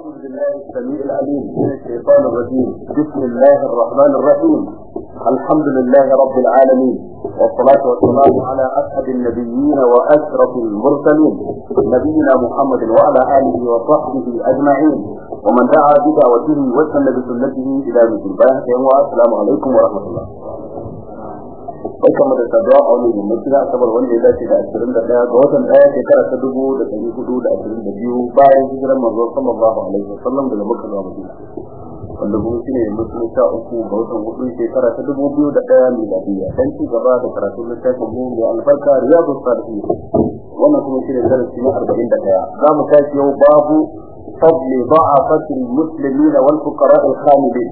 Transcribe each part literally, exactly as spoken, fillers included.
أعوذ بالله السميع العليم من الشيطان الرجيم. بسم الله الرحمن الرحيم. الحمد لله رب العالمين، والصلاة والسلام على أسعد النبيين وأشرف المرسلين نبينا محمد وعلى آله وصحبه أجمعين، ومن دعا بدعوته واستنى بسنته إلى يوم الدين. والسلام عليكم ورحمة الله. barkamu da saduwa a wani yammaci na asabar wanda ya dace da ashirin da ɗaya ga watan ɗaya shekara ta dubu da ɗari hudu da ashirin da biyu bayan hijirar manzo sallallahu alaihi wasallam daga Makka zuwa Madina, wanda kuma shine yammaci na sha uku ga watan hudu shekara ta dubu biyu da ɗaya miladiyya. Dan ci gaba da karatun littafin mu da albarka Riyadus Salihin, wannan kuma shine darasi na arba'in da ɗaya. Za mu tashi yau babu fadli da'afatil muslimina wal fuqara al khamilin.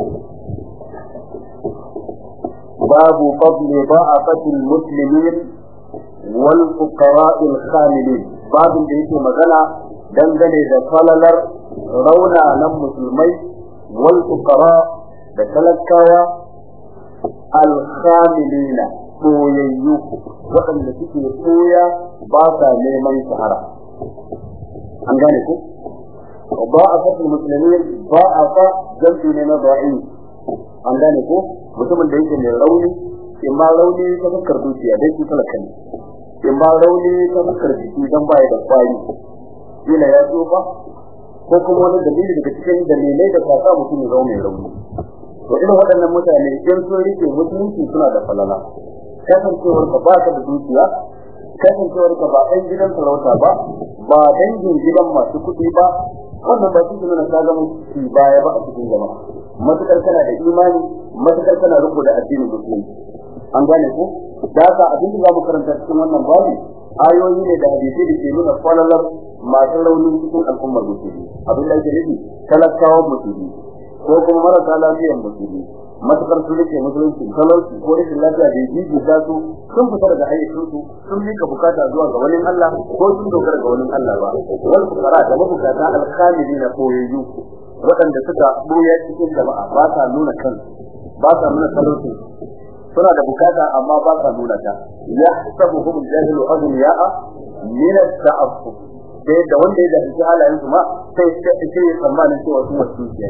باب فضل ضعفة المسلمين والفقراء الخاملين. باب da yake magana dangane da falalar raunanan musulmai wal fuqara da talakawa al khamilina koyayyu waɗanda suke koya ba sa neman shahara. An gane ku ضعفة المسلمين ضعفة jam'i ne na da'if. An gane ko mutumin da yake mai rauni, in ma rauni ta fuskar dukiya dai shi talaka ne, in ma rauni ta fuskar jiki dan baya da kwari, kila ya tsufa ko kuma wani dalili daga cikin dalilai da ka sa mutum ya zama mai rauni. To irin waɗannan mutane in sun rike musulunci suna da falala. Kasancewar ka ba ka da dukiya, kasancewar ka ba ɗan gidan sarauta ba, ba dangin gidan masu kuɗi ba, wannan ba su nuna ka zama shi baya ba a cikin jama'a. Matukar kana da imani, matukar kana riko da addinin musulunci. An gane ko da haka abin da zamu karanta cikin wannan babu ayoyi ne da hadisi da ke nuna falalar masu rauni cikin al'ummar musulmi. Abin da yake nufi talakawan musulmi ko kuma marasa lafiyar musulmi, matukar su rike musulunci, talauci ko rashin lafiya da jiji ta su sun fita daga hayyacin su, sun mika bukata zuwa ga wani Allah ko sun dogara ga wani Allah ba. Wal fuqara da mabukata al-khamilina koyayyu waɗanda suka buya cikin jama'a ba sa nuna kansu, ba sa nuna talauci, suna da bukata amma ba sa nuna ta. Ya sabuhum jahilu aghniya'a min at-ta'affuf, sai da wanda ya dace halayen su ma sai sai ya tsammanin cewa su wasu ne.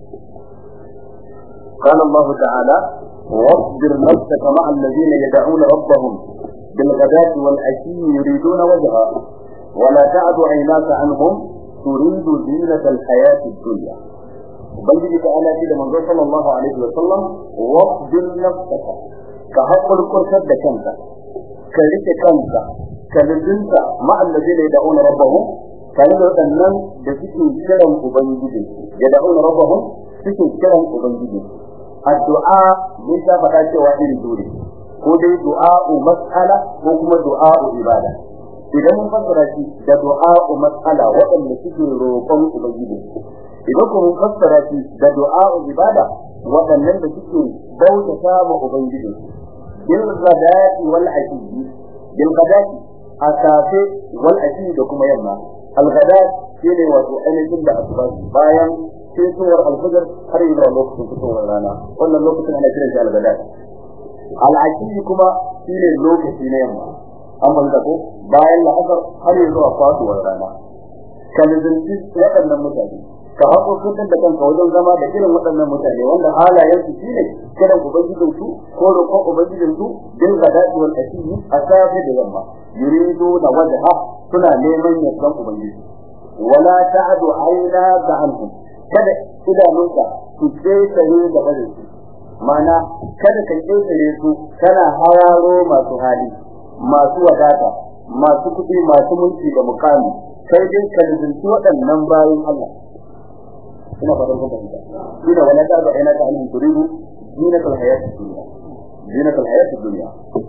قال الله تعالى: واصبر نفسك مع الذين يدعون ربهم بالغداة والعشي يريدون وجهه ولا تعد عيناك عنهم تريد زينة الحياة الدنيا. ubangiji ta ala ce da manzo sallallahu alaihi wa sallam wasbir nafsaka, ka hakuri kurkar da kanka, ka rike kanka, ka rinda ma alladheena yad'una rabbahum, kai da wadannan da suke kiran ubangiji, yad'una rabbahum suke kiran ubangiji. Addu'a mun ta faɗa cewa irin dole ko dai du'a'u mas'ala ko kuma du'a'u ibada. Idan mun fassara shi da du'a'u mas'ala waɗanda suke roƙon ubangiji, idan kuma mun fassara shi da du'a'u ibada waɗannan da suke bautata ma ubangiji, bil ghadati wal ashi, bil ghadati asafe wal ashi da kuma yamma. Al ghadat shine wato ainihin da asuba bayan fitowar al-fajr har zuwa lokacin fitowar rana, wannan lokacin ana kiran shi al ghadat. Al ashi kuma shine lokaci na yamma, an banta ko bayan la'asar har zuwa faduwar rana. Kalibinci waɗannan mutane ka hako kusan da kanka wajen zama da irin waɗannan mutane wanda halayen su shine kiran ubangijin su ko roƙon ubangijin su bil ghadati wal ashi a safe da yamma, yuridu da wajha, suna neman yardan ubangiji. Wala ta'du ayna anhum, kada idanunka su tsaye da bare su, mana kada ka tsaye su kana hararo masu hali, masu wadata, masu kuɗi, masu mulki da mukami, sai dai ka rinci waɗannan bayin Allah. Ina fatan kun fahimta. Ina wala ta ga ina ta alim turidu zinatul hayatid dunya, zinatul hayatid dunya.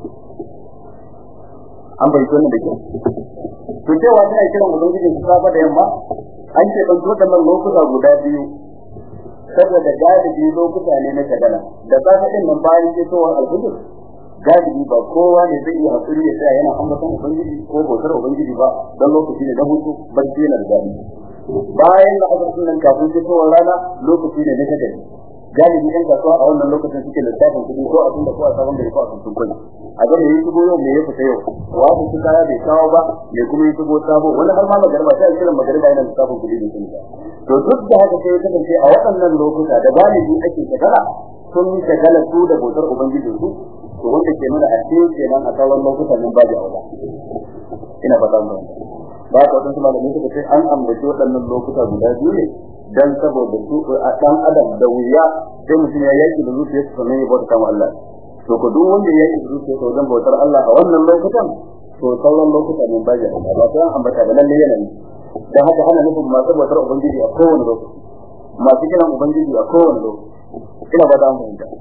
An bai tona da kyau. To cewa tana kiran ubangijin su safa da yamma, an ce ban waɗannan lokuta guda biyu saboda galibi lokuta ne na kadana. Da safa din nan bayan fitowar al-fajr, galibi ba kowa ne zai yi hakuri ya tsaya yana ambaton ubangiji ko bautar ubangiji ba, dan lokaci ne da hutu bacci na da gadi. Bayan da aka sunan kafin fitowar rana lokaci ne na kadari, galibi ɗan kasuwa a wannan lokacin suke lissafin kuɗi ko abin da ko a sabon gari ko a tuntun kwani a ga me yi shigo yau me ya fita yau wasu su kaya bai kawo ba me kuma yi shigo sabo wani har ma magariba sai kiran magariba yana lissafin kuɗi da sun to duk da haka sai ya kasance a waɗannan lokuta da galibi ake shagala sun yi shagala su da bautar ubangiji su to wanda ke nuna a ce kenan a sauran lokutan nan ba da aula ina fata mu ba ka wadansu malamai suka ce an ambaci waɗannan lokuta guda biyu ne dan saboda su a dan adam da wuya sai mutum ya yaki da zuciya su sanin bautar kama Allah to ko duk wanda ya yaki da zuciya to dan bautar Allah a wannan lokutan to sauran lokutan nan ba da aula ba sai an ambata da lalle yana ne dan haka ana nufin masu bautar ubangiji a kowane lokaci masu kiran ubangiji a kowane lokaci ina ba da mu fahimta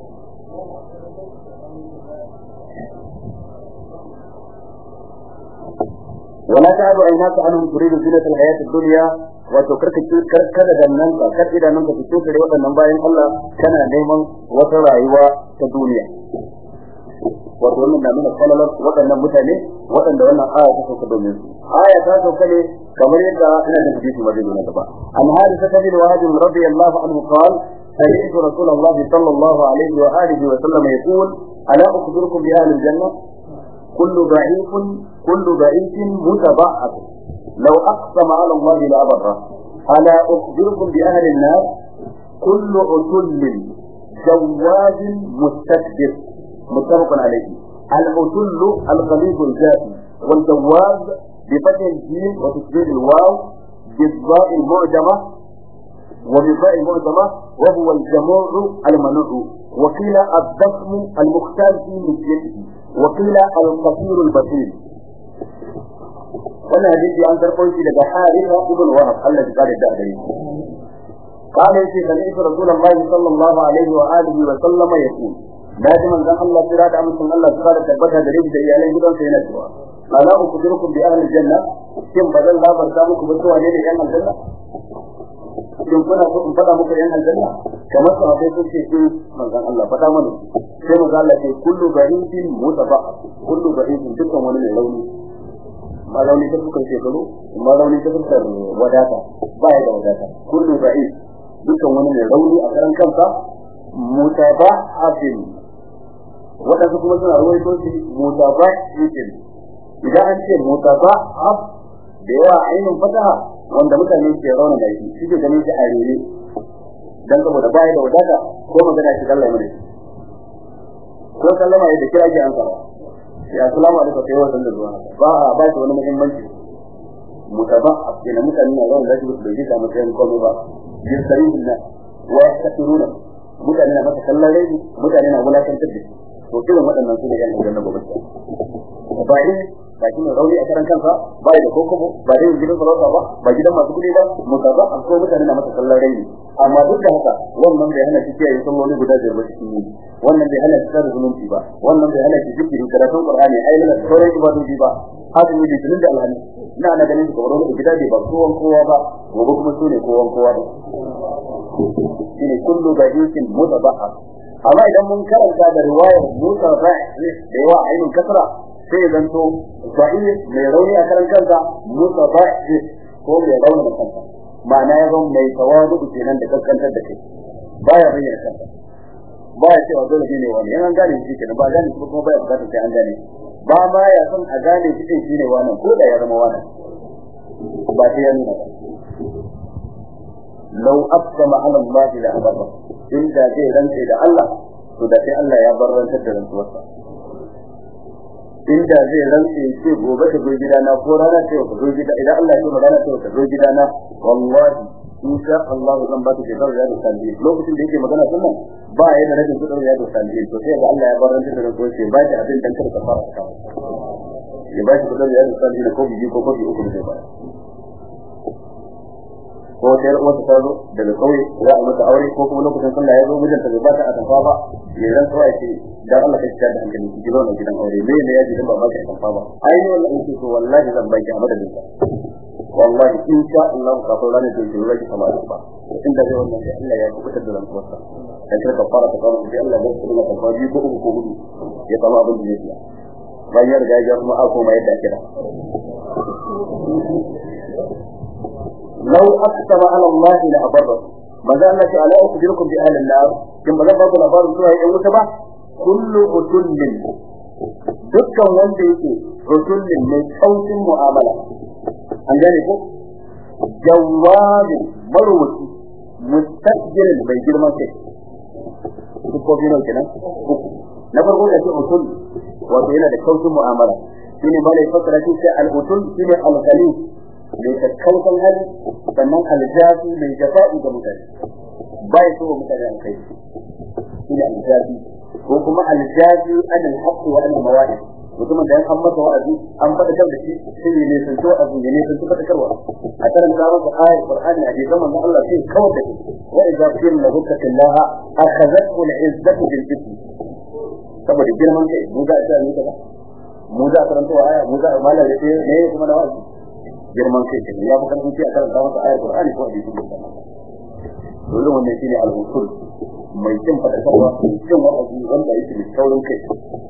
ولا تعد عيناك عنهم تريد زينة الحياة الدنيا وتكرك كركر دنن كركر دنن تشوف da wadannan bayan Allah kana neman wata rayuwa ta duniya wato wannan da nuna kallon wadannan mutane wadanda wannan aya ta sauka domin aya ta sauka ne kamar yadda ina da hadisi madina na gaba an hadisa bin wahid radiyallahu anhu qala سمعت رسول الله صلى الله عليه وآله وسلم يقول ألا أخبركم بأهل الجنة كل ضعيف كل ضعيف متضعف لو أقسم على الله لأبره ألا أخبركم بأهل النار كل عتل جواد مستكبر متفق عليه العتل الغليظ الجافي والجواد بفتح الجيم وتسجيل الواو بالضاء المعجمة وبالضاء المعجمة وهو الجموع المنوع وقيل الضخم المختار في مجيته وقيل القصير البصير وانا حديثي عن ترقوي في لك حارثة ابن وهب الذي قال الدهري قال يسي سمعت رسول الله صلى الله عليه وآله وسلم يقول لازم أن الله سراد عمسن الله سراد تبتها دريب ديالين جدا سينتوا ألا أخبركم بأهل الجنة كم بدل لا برسامكم بسوء عليه لأهل الجنة in kuna so in fada muku yan aljanna kamar su abai su ce manzon Allah fada mana sai manzon Allah ce kullu baridin mutaba kullu baridin dukkan wani mai rauni ma rauni ta fuskar shekaru ma rauni ta fuskar wadata ba ya da wadata kullu barid dukkan wani mai rauni a karan kansa mutaba afin wadanda kuma suna rawaito shi mutaba afin idan an ce mutaba af da yawa ainin fataha wanda mutane ke rauna da shi shi ke ganin shi a rere dan saboda bai da wadata ko magana shi Allah mai ko sallama yadda kira ji an fara ya assalamu alaikum sai wannan da zuwa ba ba shi wani muhimmanci mutaba abin mutane na rauna da shi da shi da mutane komai ba yin sarihin na wa yakturuna mutane na masa kallon rai mutane na wulakantar da shi to irin waɗannan su ne yan aljanna gobe ba yi lakin rauni a karan kansa ba da kokobo ba da gidan sarauta ba ba gidan masu kudi ba mutaba an ko mutane na masa kallon rai amma duk da haka wannan bai hana shi kiyaye salloli guda biyar ba cikin yi wannan bai hana shi tsara zumunci ba wannan bai hana shi zikiri karatun qur'ani ayyana sauran ibadoji ba azumi da tunin da alhani ina ana ganin shi kamar wani gida ba kowan kowa ba gobe kuma sune kowan kowa ba shine kullu ba'isin mutabaha amma idan mun karanta da riwayar Musa Ra'i da yawa ayyukan kasra sai zanto da'if mai rauni a karan kansa Musa Ra'i ko mai rauni a kansa ma'ana ya zama mai tawadu kenan da kankantar da kai baya bayyana kansa baya cewa dole ne wani yan an gane shi kenan ba gane shi kuma baya bukatar sai an gane ba ma ya san a gane shi din shine wannan ko da ya zama wannan ba sai ya nuna law aqsama ala Allah la abara inda zai rantsa da Allah to da sai Allah ya barrantar da rantsuwarsa inda zai rantsa ce gobe ka zo gidana ko rana ce ka zo gida idan Allah ya ce rana ce ka zo gidana wallahi insha Allah zan ba ka da rayuwar kalbi lokacin da yake magana sunan ba ya da rajin kudin rayuwar kalbi to sai ga Allah ya barrantar da rantsuwarsa ba shi abin dan ka fara ka ya ba shi kudin rayuwar kalbi da kofi ko kofi uku da ba ko sai wata tazo daga kauye za a mata aure ko kuma lokacin sallah ya zo mijinta bai ba ta a tafa ba ya ran so ai dan Allah kai da hankali ki gidan na gidan aure me ne ya ji dan ba ba ka tafa ba ai ne wallahi in to wallahi zan baki a madadin ka wallahi insha Allah ka fara ne to ki rage sama ba inda zai wannan sai Allah ya kubutar da rantuwarsa dan ka fara ta kawo sai Allah ya kuma ka fara ko uku ko hudu ya kama abin da yake bayan ga ya kuma ako mai yadda kira لو أقسم على الله لأبره ماذا التي ألا أخبركم بأهل النار kin ba zan ba ku labarin cewa yan wuta ba kullu utullin dukkan wanda yake utullin mai kautin mu'amala an gane ko jawabin marwaci mustakbirin bai girman kai ko bino kenan na farko da shi utul wato yana da kautin mu'amala shine malai fasara shi sai al-utul shine al-khalif mai kakkautan hali sannan al-jafi mai jafa'i ga mutane bai so mutane an kai shine al-jafi ko kuma al-jafi an al-haqq wa an al-mawa'id mutumin da an masa wa'azi an faɗa da shi sai ne sun to abu ne sun faɗa karwa a karanta masa ayat Qur'ani a zaman da Allah sai kawai da wa idza qila lahu taqillaha akhadhathu al-izzatu bil ithm saboda girman kai mu za a ta ni kaza mu za a karanta aya mu za a mallan da ne kuma da wa'azi girman kai ne ya buƙata sai a karanta masa ayat Qur'ani ko hadisi dole wannan shine al-usul mai cin faɗa karwa cin wa'azi wanda yake da saurin kai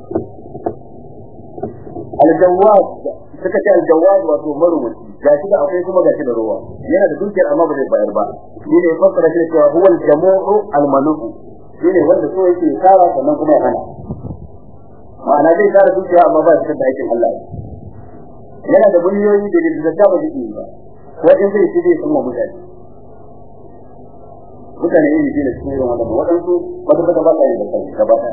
al-jawad suka ce al-jawad wato marwaci gashi da akwai kuma gashi da ruwa yana da dukiyar amma ba zai bayar ba shine fasara shi cewa huwa al-jamu'u al-manu'u shine wanda so yake tsara sannan kuma ya hana ma'ana zai tsara dukiya amma ba shi da aikin Allah yana da miliyoyi da da ta ba shi ba wajen zai shi zai san mutane mutane ne da su ne wanda wadansu wata ta ba ta yin da kai gaba ɗaya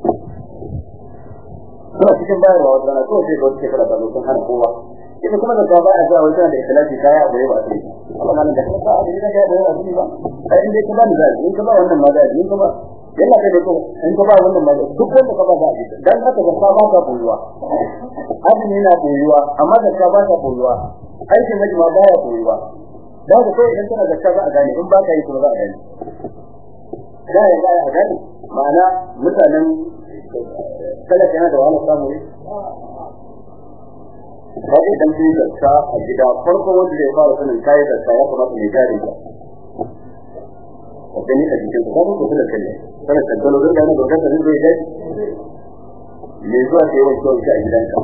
kuma cikin bayarwa wata na kawai sai ga wata shekara ta lokacin hana kowa ita kuma da gaba a zuwa wajen da ikhlasi kaya abu ba sai amma nan da kuma a cikin da ya abu ba ai inda ka ba ni zai in ka ba wannan ma zai in ka ba yana da da ko in ka ba wannan ma duk wanda ka ba zai dan haka da ba ka koyuwa abin yana koyuwa amma da ka ba ka koyuwa aikin haji ma baya koyuwa dan ka kai idan kana da ka za a gane in ba ka yi kuma za a gane da ya ga a gane ma'ana mutanen kada kana da wani samu ne sai dan shi da ka a gida farko wanda zai fara sanin kai da kai kuma ne gari ka ko ne da jikin ka ko da kai sai ka dole da ne da ne zai dai ne zuwa sai wani ko a gidanka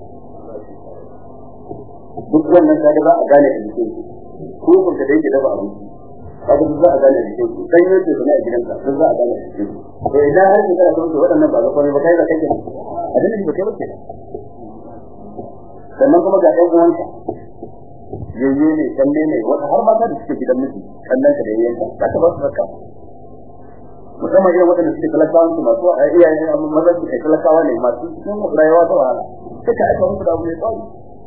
duk wannan kaga za a gane da jikin ko kun da yake dafa abinci kaga za a gane da jikin sai ne da ne a gidanka sai za a gane da jikin to idan har kika da kuma wadannan ba ga komai ba kai da kake a dalilin ba kai ba kenan sannan kuma ga ɗan uwanka yayye ne kalle ne wata har mata da suke gidan miji kallon ka da yayyanka zaka ba su zakka musamman irin wadanda suke talakawa su masu iyaye amma maza su ke talakawa ne masu sun rayuwa ta wahala suka aika musu da abu ne kawai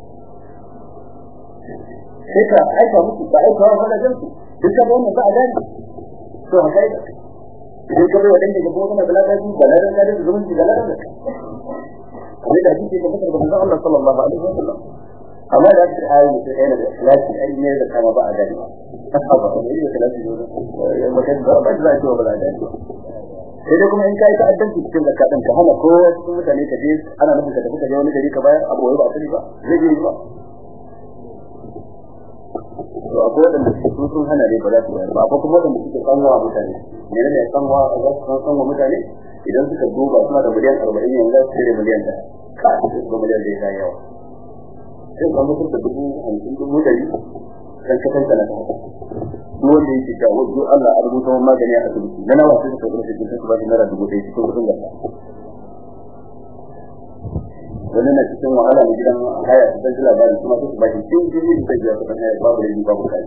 sai ka aika musu ba aika wa wani jinsu duk da wannan ba a gani to haka idan ka bai wadanda ga gona da lafiya ba la da da zumunci da lafiya kamar da hadisi da mutum da manzo Allah sallallahu alaihi wasallam amma da shi ayi da yana da ikhlasi ai ne da kama ba a gani asaba ne da ikhlasi ne ba kan da ba da shi ba da gani sai dai kuma in kai ta addanci cikin zakatin ka hana kowa cikin mutane ka je ana nufin ka tafi ka je wani gari ka bayar abu ba sani ba zai yi ba to akwai wanda su sun hana ne ba za su bayar ba akwai kuma wanda suke sanwa mutane ne ne sanwa za su sanwa mutane idan suka duba suna da miliyan arba'in yanzu za su cire miliyan ɗaya ka su miliyan da ya yawa sai ka mutu da dubu hamsin dubu dari dan ka tantance na haka duk wanda yake da wajen Allah a rubuta wannan magani a asibiti na nawa sai ka rubuta shi sai ba shi naira dubu ɗaya cikin kudin gaba wannan na cikin wahala ne gidan haya da dan labari kuma su ba shi cikin jini da ya fada haya babu da babu kai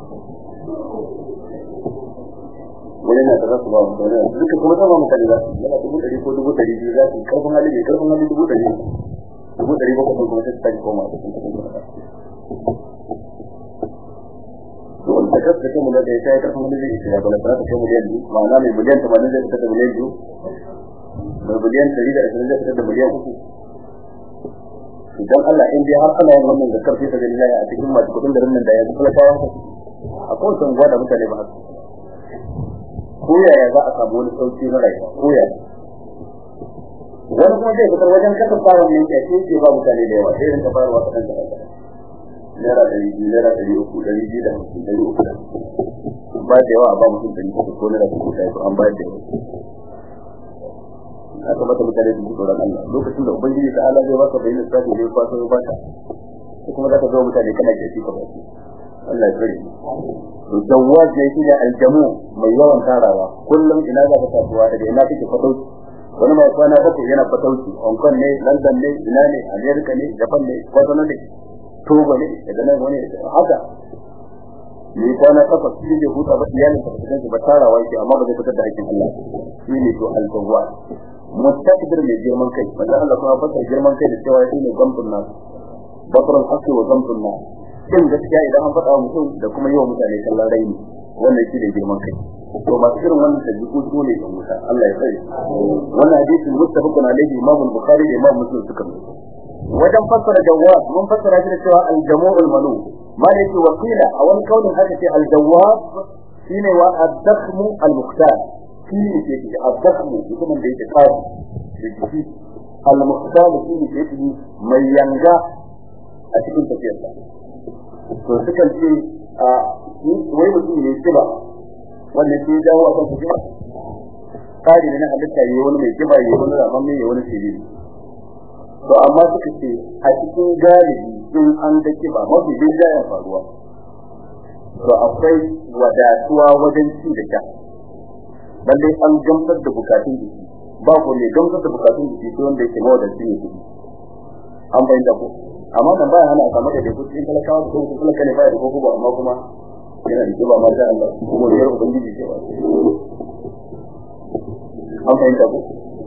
wannan na da su ba mu da duka kuma sama mutane za su yana dubu ɗari ko dubu ɗari biyu za su karfin hali ne karfin hali dubu ɗari dubu ɗari ba kuma sai ta koma da to wanda ka tsaka mu da ya kai karfin hali zai ya bala ta kai miliyan biyu ma'ana mai miliyan tamanin zai fita da miliyan biyu da miliyan ɗari da ashirin zai fita da miliyan uku idan Allah in dai har Allah ya wannan da karfi da lillahi a cikin masu kudin garin nan da ya kula kawo a kowace unguwa da mutane ba haka ko yaya za a samu wani sauki na rayuwa ko yaya wani kuma zai fitar wajen kasar tsawon ne ke ce ba mutane da yawa sai rinka bayarwa ta kan kasar naira ɗari biyu naira ɗari uku ɗari biyu da hamsin ɗari uku da ba da yawa a ba mutum ɗari uku ko naira dubu ɗaya an ba da yawa aka bata mutane da tsoron Allah lokacin da ubangiji ta Allah zai baka bayyana sai da ba sai baka kuma zaka zo mutane kana ke cika ba Allah ya kare to jawwaz ne shi da aljamu mai yawan tarawa kullum ina za ka kasuwa daga ina kake fatauci wani mai kwana uku yana fatauci Hong Kong ne London ne ina ne America ne Japan ne wato ne Togo ne daga nan wani haka ni kwana takwas shi ne huta ba iyalin ka fitan ba tarawa yake amma ba zai fitar da hakkin Allah shi ne to al-jawwaz mustakbir mai girman kai wanda Allah kuma fasa girman kai da cewa shi ne gamtun nas bakrul haqqi wa gamtun nas kin gaskiya idan an faɗa mutum da kuma yawan mutane kallon raini wannan shi ne girman kai to masu irin wannan tabi'u su ne kan musa Allah ya tsare wannan hadisi muttafaqun alaihi Imam al-Bukhari da Imam Muslim suka rubuta wajen fassara jawwaz mun fassara shi da cewa al-jamu'ul manu malaki wasila a wani kaulin haka ce al-jawwaz shine wa ad-dakhmu al-mukhtar shine ke ce ad-dakhmu kuma da yake kawo shi al-mukhtar shine ke ce mai yanga a cikin tafiyarsa to sukan ce a wai mutum ne kiba wannan sai dawo a kan kiba kari ne na halitta yayi wani mai kiba yayi wani raman yayi wani sirri to amma suka ce a cikin galibi in an da kiba mafi bin da ya faruwa to akwai wadatuwa wajen ci da sha balle an gamsar da bukatun jiki ba ko ne gamsar da bukatun jiki sai wanda yake mawadaci ne an bayyana ko amma nan baya hana a samu da duk cikin talakawa ko kuma talaka ne baya da koko ba amma kuma yana da kiba ma sha Allah kuma da yarda ubangiji ce ba an bayyana ko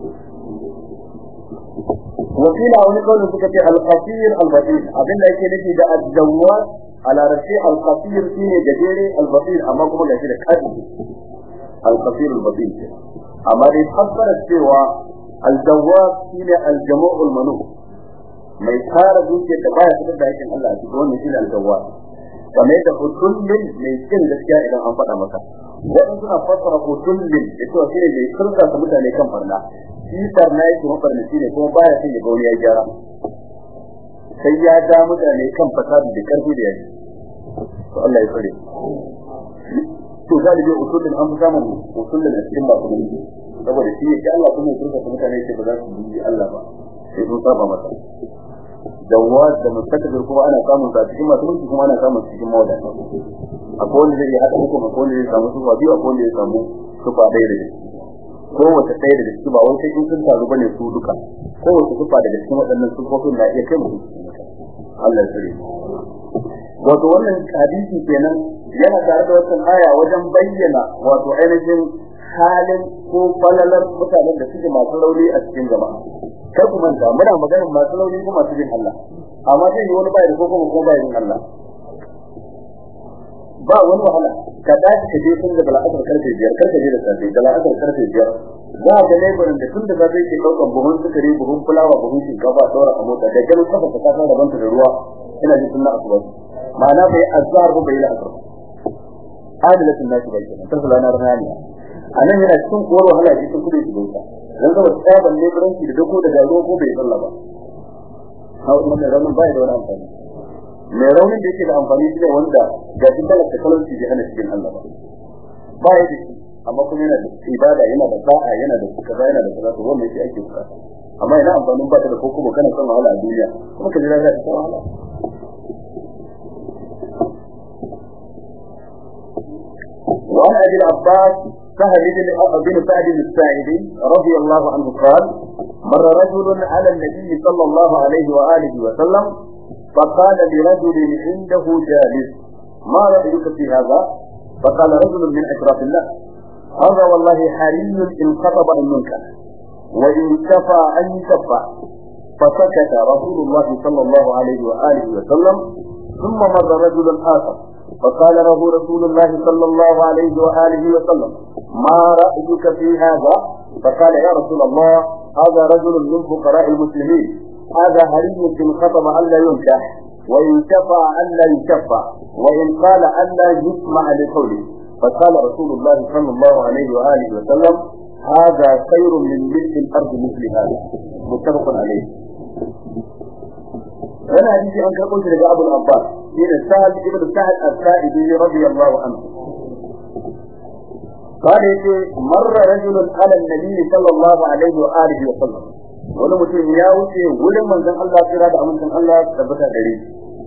wakila wani kawai suka ce al-qasir al-batir abinda yake nufi da al-jawwaz ala rashi al-qasir shine gajere al-batir amma kuma gashi da kadi al-qasir al-batir amma dai fassara cewa al-jawwaz shine al-jamu' al-manu mai tsara zuciya da baya fitar da aikin Allah a cikin wannan shine al-jawwaz kamar da utullin mai cin gaskiya idan an faɗa maka wannan suna fassara utullin da cewa shine mai kirka ta mutane kan farna shi farna yake mafarni shine kuma baya son ya gauri ya gyara sai ya ga mutane kan fasadi da karfi da yaji to Allah ya tsare to galibi utullin an fi samun utullin a cikin ba kuma saboda shi yake Allah kuma ya kirka mutane ce ba za su yi Allah ba sai sun saba masa jawaz da mustakbir kuma ana samun sa cikin masu mulki kuma ana samun cikin mawada akwai wanda zai hada hukum akwai wanda zai samu sufa biyu akwai wanda zai samu sufa ɗaya da ko wata ɗaya daga cikin ba wai sai in sun taru bane su duka ko wata sufa daga cikin waɗannan sufofin na iya kai mutum Allah ya tsare wato wannan hadisi kenan yana tare da wannan aya wajen bayyana wato ainihin halin ko falalar mutanen da suke masu rauni a cikin jama'a kai kuma da muna maganar masu rauni ko masu jin Allah amma sai wani bai da ko kuma bai jin Allah ba wani wahala ka dace ka je tun da bala'atar karfe biyar karfe je da safe bala'atar karfe biyar za ga labarin da tun da safe ke daukan buhun sukari buhun fulawa buhun shinkafa daura a mota da ganin kafa ta kasa da banta da ruwa ina ji sunna asuba ma'ana bai azhar ko bai la'asar adilatin nashi bai kenan sai lana raniya anan yana cikin kowar wahala ce cikin kudi da dan ga tsaban labaranci da dako da garo ko bai sallah ba hawo wannan ranan bai da wani amfani mai raunin da yake da amfani shi ne wanda ga cikin talaka talauci da hana cikin Allah ba ba ya da amma kuma yana da ibada yana da sa'a yana da kaza yana da kaza to wannan shi ake bukata amma ina amfanin ba ta da kokuma kana son wahala a duniya kuma ka jira za ka wahala وعن أبي العباس سهل بن سعد الساعدي رضي الله عنه قال مر رجل على النبي صلى الله عليه وآله وسلم فقال لرجل عنده جالس ما رأيك في هذا؟ فقال رجل من أشراف الله هذا والله حري إن خطب أن ينكر وإن كفى أن يكفى فسكت رسول الله صلى الله عليه وآله وسلم ثم مر رجل آخر فقال له رسول الله صلى الله عليه وآله وسلم ما رأيك في هذا؟ فقال يا رسول الله هذا رجل من فقراء المسلمين هذا هري إن خطب أن لا ينكح وإن كفى أن لا يكفى وإن قال أن لا يسمع لقوله فقال رسول الله صلى الله عليه وآله وسلم هذا خير من ملء الأرض مثل هذا متفق عليه. أنا حديثي أن قلت لك أبو العباس من السهل ابن سعد السائدي رضي الله عنه قال مر رجل على النبي صلى الله عليه وآله وسلم wani mutum ya wuce wurin manzon Allah tsira da amincin Allah tabbata gare shi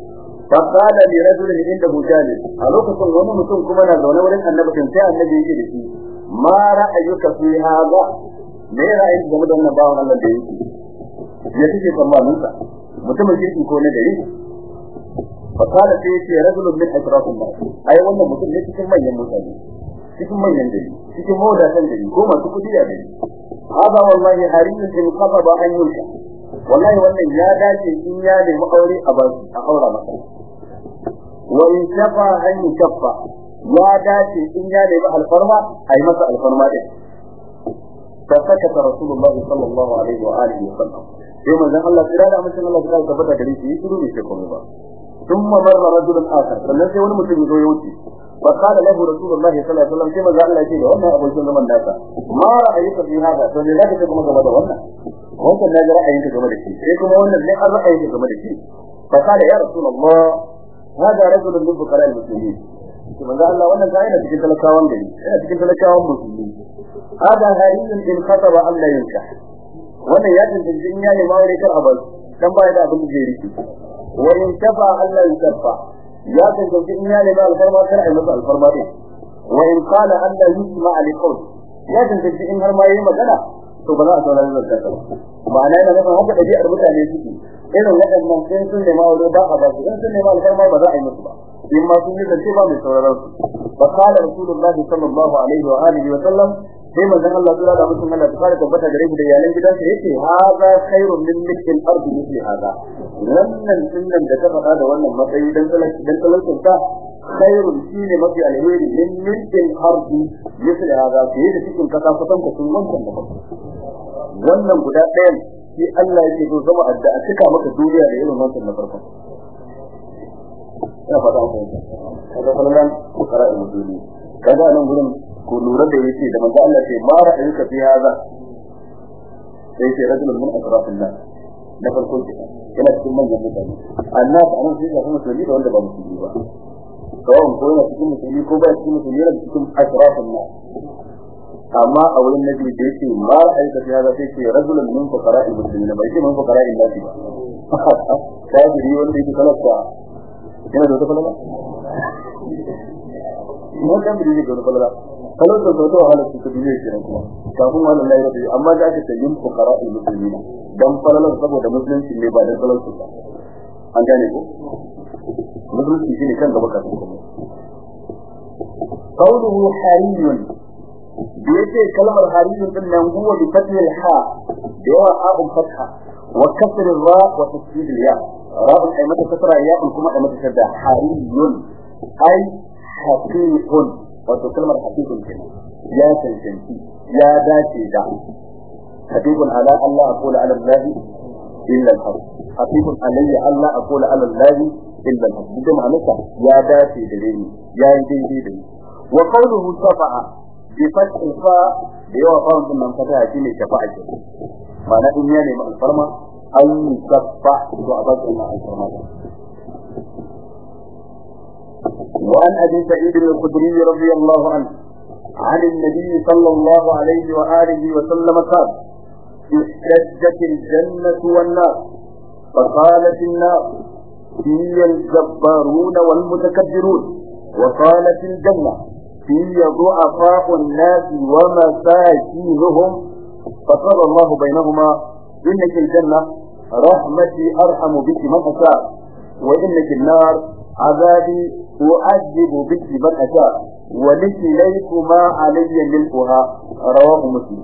fa qala li rajulin indahu jalis a lokacin wani mutum kuma na zaune wurin annabi sai annabi yake da shi ma ra'ayuka fi hada me ra'ayin game da wannan bawan Allah da yake ya take tsammanin sa mutumin kirki ko ne gari fa qala sai yake rajulun min asrafin nas ai wannan mutum ne cikin manyan mutane cikin manyan gari cikin mawdatan gari ko masu kudi da gari hada wallahi hariyun in qadaba an yusha wallahi wannan ya dace in ya nemi aure a ba a aura masa wa in shafa an yushafa ya dace in ya nemi alfarma ai masa alfarma din fa sakata rasulullah sallallahu alaihi wa alihi wa sallam sai manzon Allah kira da mutum Allah ya tabbata da shi shiru ne sai komai ba thumma marra rajulun akhar sannan sai wani mutum ya zo ya wuce fa qala lahu rasulullah sallallahu alaihi wa sallam sai manzon Allah ya ce da wannan abokin zaman nasa ma ra'ayuka fi hada to ne zaka kuma gaba da wannan wannan da ra'ayin ka game da shi sai kuma wannan ne an ra'ayin ka game da shi fa qala ya rasulullah hada rajulun min fuqara al-muslimin to manzo Allah wannan sai da cikin talakawan gari yana cikin talakawan musulmi hada hariyun in khataba Allah yanka wannan ya tantance in ya nemi aure kar abal dan ba da abin da zai riki wa in tafa Allah yanka ya tantance in ya nemi alfarma kar ai masa alfarma din wa in qala Allah yusma li qawl ya tantance in har ma yayi magana to ba za a saurari zakka ba ma'ana yana nufin haka dabi'ar mutane suke irin waɗannan sun sun nema aure ba a ba su in sun nema alfarma ba za a yi musu ba in ma sun yi zance ba mai sauraron su fa qala rasulullah sallallahu alaihi wa alihi wa sallam sai manzon Allah sallallahu alaihi wa sallam ta fara tabbata gare shi da iyalan gidansa yace hadha khairun min mithli al-ard mithli hadha wannan sunan da ta faɗa da wannan matsayi dan talaka dan talakin ta khairun shine mafi alheri min mithli al-ard mithli hadha sai da cikin kasa fatan ka sun wancan da wannan guda ɗayan shi Allah yake so zama addu'a cika maka duniya da irin wannan na farko ya fada ku kaga kullun ku qara'a muduni kaga nan gurin ku lura da yake da manzo Allah sai ma ra'ayinka fi hada sai sai rajulun min asrafin nas na farko yana cikin manyan mutane annas anan sai ka kuma musulmi da wanda ba musulmi ba kawai ko yana cikin musulmi ko ba cikin musulmi yana cikin asrafin nas amma a wurin nabi da yake ma ra'ayinka fi hada sai ce rajulun min fuqara'il muslimin bai ce min fuqara'in nas ba kafiri wanda yake talaka yana da wata falala mun kan bidi da wata falala kalau da wata wahala su ta biye kenan kuma kafin wannan lai rabi amma da aka tayin fuqara al-muslimin dan falalar saboda musulunci ne ba da talauci ba an gane ko musulunci shine kan gaba kafin kuma qawluhu hariyun da yake kalmar hariyun din nan huwa bi fathi al-ha da yawa abu fatha wa kasr al-ra wa tasdid al-ya ra ay mata kasra ya kuma ay mata shadda hariyun ay haqiqun wato kalmar haqiqun kenan ya tantance ya dace da haqiqun ala Allah aqulu ala Allah illa al-haq haqiqun alayya Allah aqulu ala Allah illa al-haq duk ma'anarsa ya dace da ni ya yi daidai da ni wa qawluhu safa'a bi fathi fa da yawa fa wannan nan fata shine shafa'a ce ma'ana in ya nemi alfarma an safa to a bakin alfarma وعن أبي سعيد الخدري رضي الله عنه عن النبي صلى الله عليه وآله وسلم قال اشتدت الجنة والنار فقالت النار في الجبارون والمتكبرون وقالت الجنة في ضعفاء الناس ومساكينهم فقال الله بينهما إنك الجنة رحمتي أرحم بك من أشاء وإنك النار عذابي أعذب بك من أشاء ولكليكما علي ملكها رواه مسلم.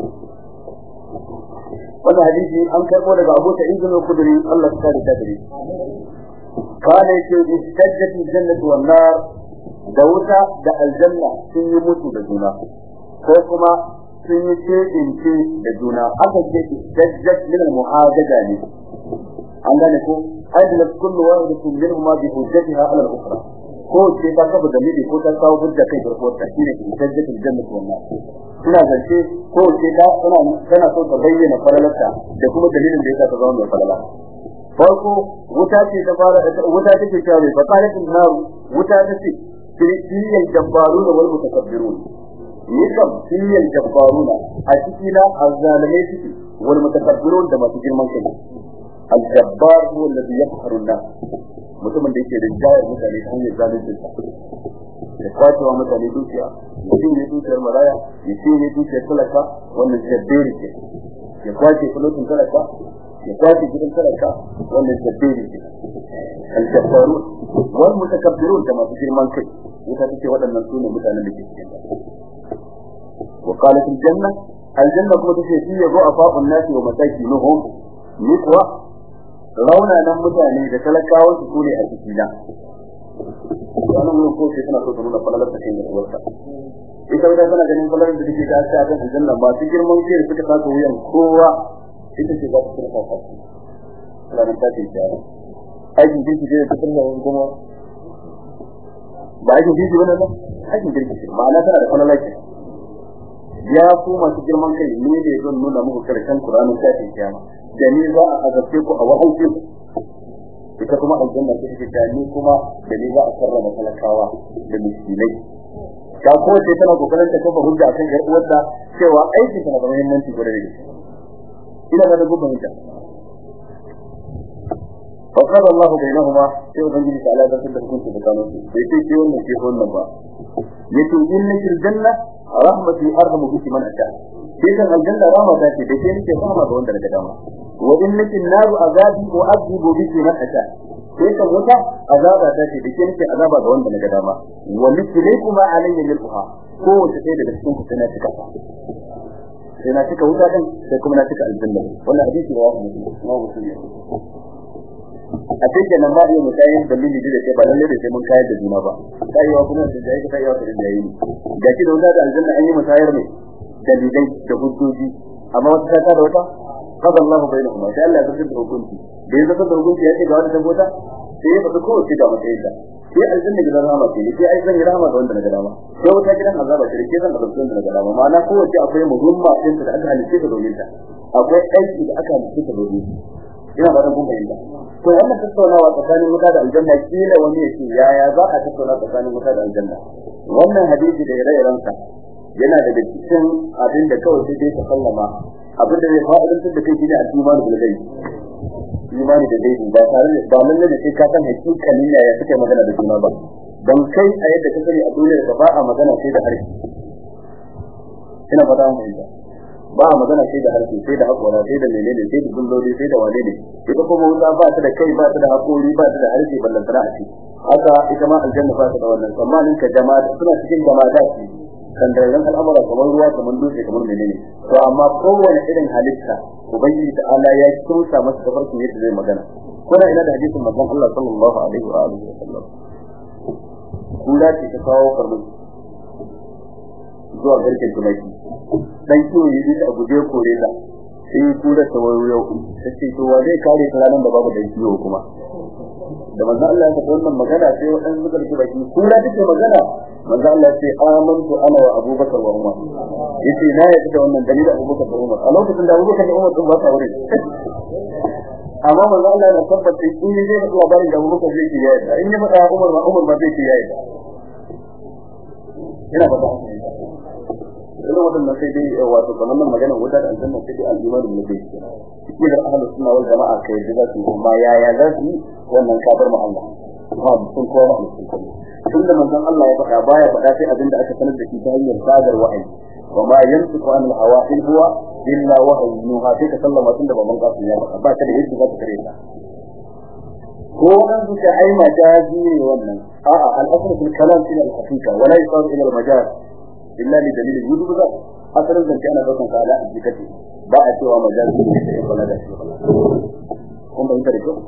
وانا حديثي أنكر قولك أبو سعيد الخدري الله تعالى تدري قال يقول اشتدت الجنة والنار دوتا دا الجنة سن يموتوا بجونا فوقما سن يتشيء بجونا أكد اشتدت من المعاجدة عندنا نقول أجلت كل واحدة منهما بحجتها على الأخرى ko ce ta kafa dalili ko ta kawo hujja kai farko ta shine tajjatul jannati wannan ina zance ko ce ta tana tana so ta bayyana falalarta da kuma dalilin da yasa ta zama mai falala farko wuta ce ta fara wuta take cewa mai fasalatin naru wuta take tiliyal jabbaruna wal mutakabbirun yikam tiliyal jabbaruna a cikin na azzalimai suke wal mutakabbirun da masu girman kai al jabbar huwa alladhi yaqharu an-nas mutumin da yake rinjayar mutane ta hanyar zalunci ya kwacewa mutane dukiya mutum ne dukiyar maraya ya ce ne dukiyar talaka wannan jabberi ce ya kwace kulotin talaka ya kwace gidan talaka wannan jabberi ce al-jabbarun wal mutakabbirun da masu girman kai ita take waɗannan sune mutanen da ke cikin ta wa qalat al-janna al-janna kuma tace shi yazo afa'un nasi wa masakinuhum nikwa rauna nan mutane da talakawan su ne a cikin da wannan mun ko sai tana so ta nuna falalar ta cikin uwarta ita wadda tana ganin falalar da take ta ta kan aljanna ba su girman kai da suka saka wuyan kowa ita ce za ta tsira ta ranar ta ce ta aikin girki da ta tsira kuma ba aikin girki bane ba aikin girki ma'ana tana da falalar ta ya ku masu girman kai ne da zan nuna muku karshen Qur'anin ta ce kiyama da ni za a azabce ku a wahauce ita kuma aljanna ta ce da ni kuma da ni za a karrama talakawa da miskinai ta ko ce tana kokarin ta kafa hujja akan yar uwarta cewa aiki tana da muhimmanci gare ni ina ga dubu hujja فقال الله بينهما يوم بنجي تعالى ذات الكون سبحانه يتي شيء من شيء wannan ba yace innaka aljanna rahmati arhamu biki man asha kidan aljanna rahmata ce da ke nake fama ga wanda daga dama wa innaka an-naru azabi wa azibu biki man asha kidan wuta azaba ta ce da ke nake azaba ga wanda daga dama wa mithlaykuma alayya milha ko wace sai daga cikin ku tana cika sai na cika wuta din sai kuma na cika aljanna wannan hadisi wa muslim a cikin nan ma iya mutayin dalili da ke ba lalle da sai mun kayar da juna ba kaiwa kuma da dai ka kaiwa da dai ne da shi da wanda da aljanna an yi mutayar ne dalilai da hujjoji amma wata ta da wata qad Allahu bainahuma sai Allah ya zartar da hukunci da ya zartar da hukunci ya ce ga wanda tabbata sai ya fada kowace da mutayar da sai aljanna gidan rahama ce sai ai zan yi rahama ga wanda daga dama sai wata gidan azaba ce sai zan azabta da daga dama ma'ana kowace akwai muhimma din da aka halice ta domin ta akwai aiki da aka halice ta domin ina ba da kun bayyana to wannan tattaunawa tsakanin wuta da aljanna kila wani yake yaya za a tattauna tsakanin wuta da aljanna wannan hadisi da ire-iren sa yana da cikin abin da kawai sai dai ta sallama abin da zai fa'idantar da kai shine al-imani bil ghaib imani da gaibi ba tare da ba lalle da sai ka san hakikalin yaya suke magana da juna ba dan kai a yadda ka sani a duniya da ba a magana sai da harshe ina fata mun fahimta ba magana sai da harshe sai da hakora sai da menene sai da gulloli sai da wane ne ita kuma wuta ba ta da kai ba ta da hakori ba ta da harshe ballan tana a ci haka ita ma aljanna ba ta da wannan tsammanin ka jama'a suna cikin jama'a da shi kan daren al'amura kamar ruwa kamar dutse kamar menene to amma kowane irin halitta ubangiji ta Allah ya kimsa masa tafarkin yadda zai magana kuna ina da hadisin manzon Allah sallallahu alaihi wa alihi wasallam kula ce ta kawo farmu zuwa garken tumaki dan kiwo yi da guje kore ta sai kula ta wayo sai to wa zai kare ta ranan da babu dan kiwo kuma da manzo Allah ya faɗa wannan magana sai wadan suka rike baki kula take magana manzo Allah ya ce amantu ana wa Abubakar wa Umar yace na yi da wannan dalilin Abubakar da Umar a lokacin da Abubakar da Umar sun ba ta aure amma manzo Allah ya tabbata in ne zai faɗa labarin da Abubakar zai yi yayi in ya faɗa Umar ma Umar ba zai yi yayi ina faɗa idan wannan sai dai wato kamar nan magana wuta da aljanna sai dai al-iman bil ghaib cikin da ahlus sunna wal jamaa kai da su kuma yaya za su wannan kafir mu Allah ba sun kowa ba sun kowa tunda manzon Allah ya faɗa baya faɗa sai abinda aka sanar da shi ta hanyar sadar wa'ayi wa ma yantiqu anil hawa in huwa illa wahyu yuha sai ka sallama tunda baban kasu ya faɗa ba ta da yadda za ta kare ta ko wannan suka ai majazi ne wannan a'a al-asl fil kalam ila al-haqiqa wa la yusar ila al-majaz illa li dalil wujub za asalin zance ana daukan ka ala hakikati ba a cewa majazi ne sai kula da shi kun bayyana da kyau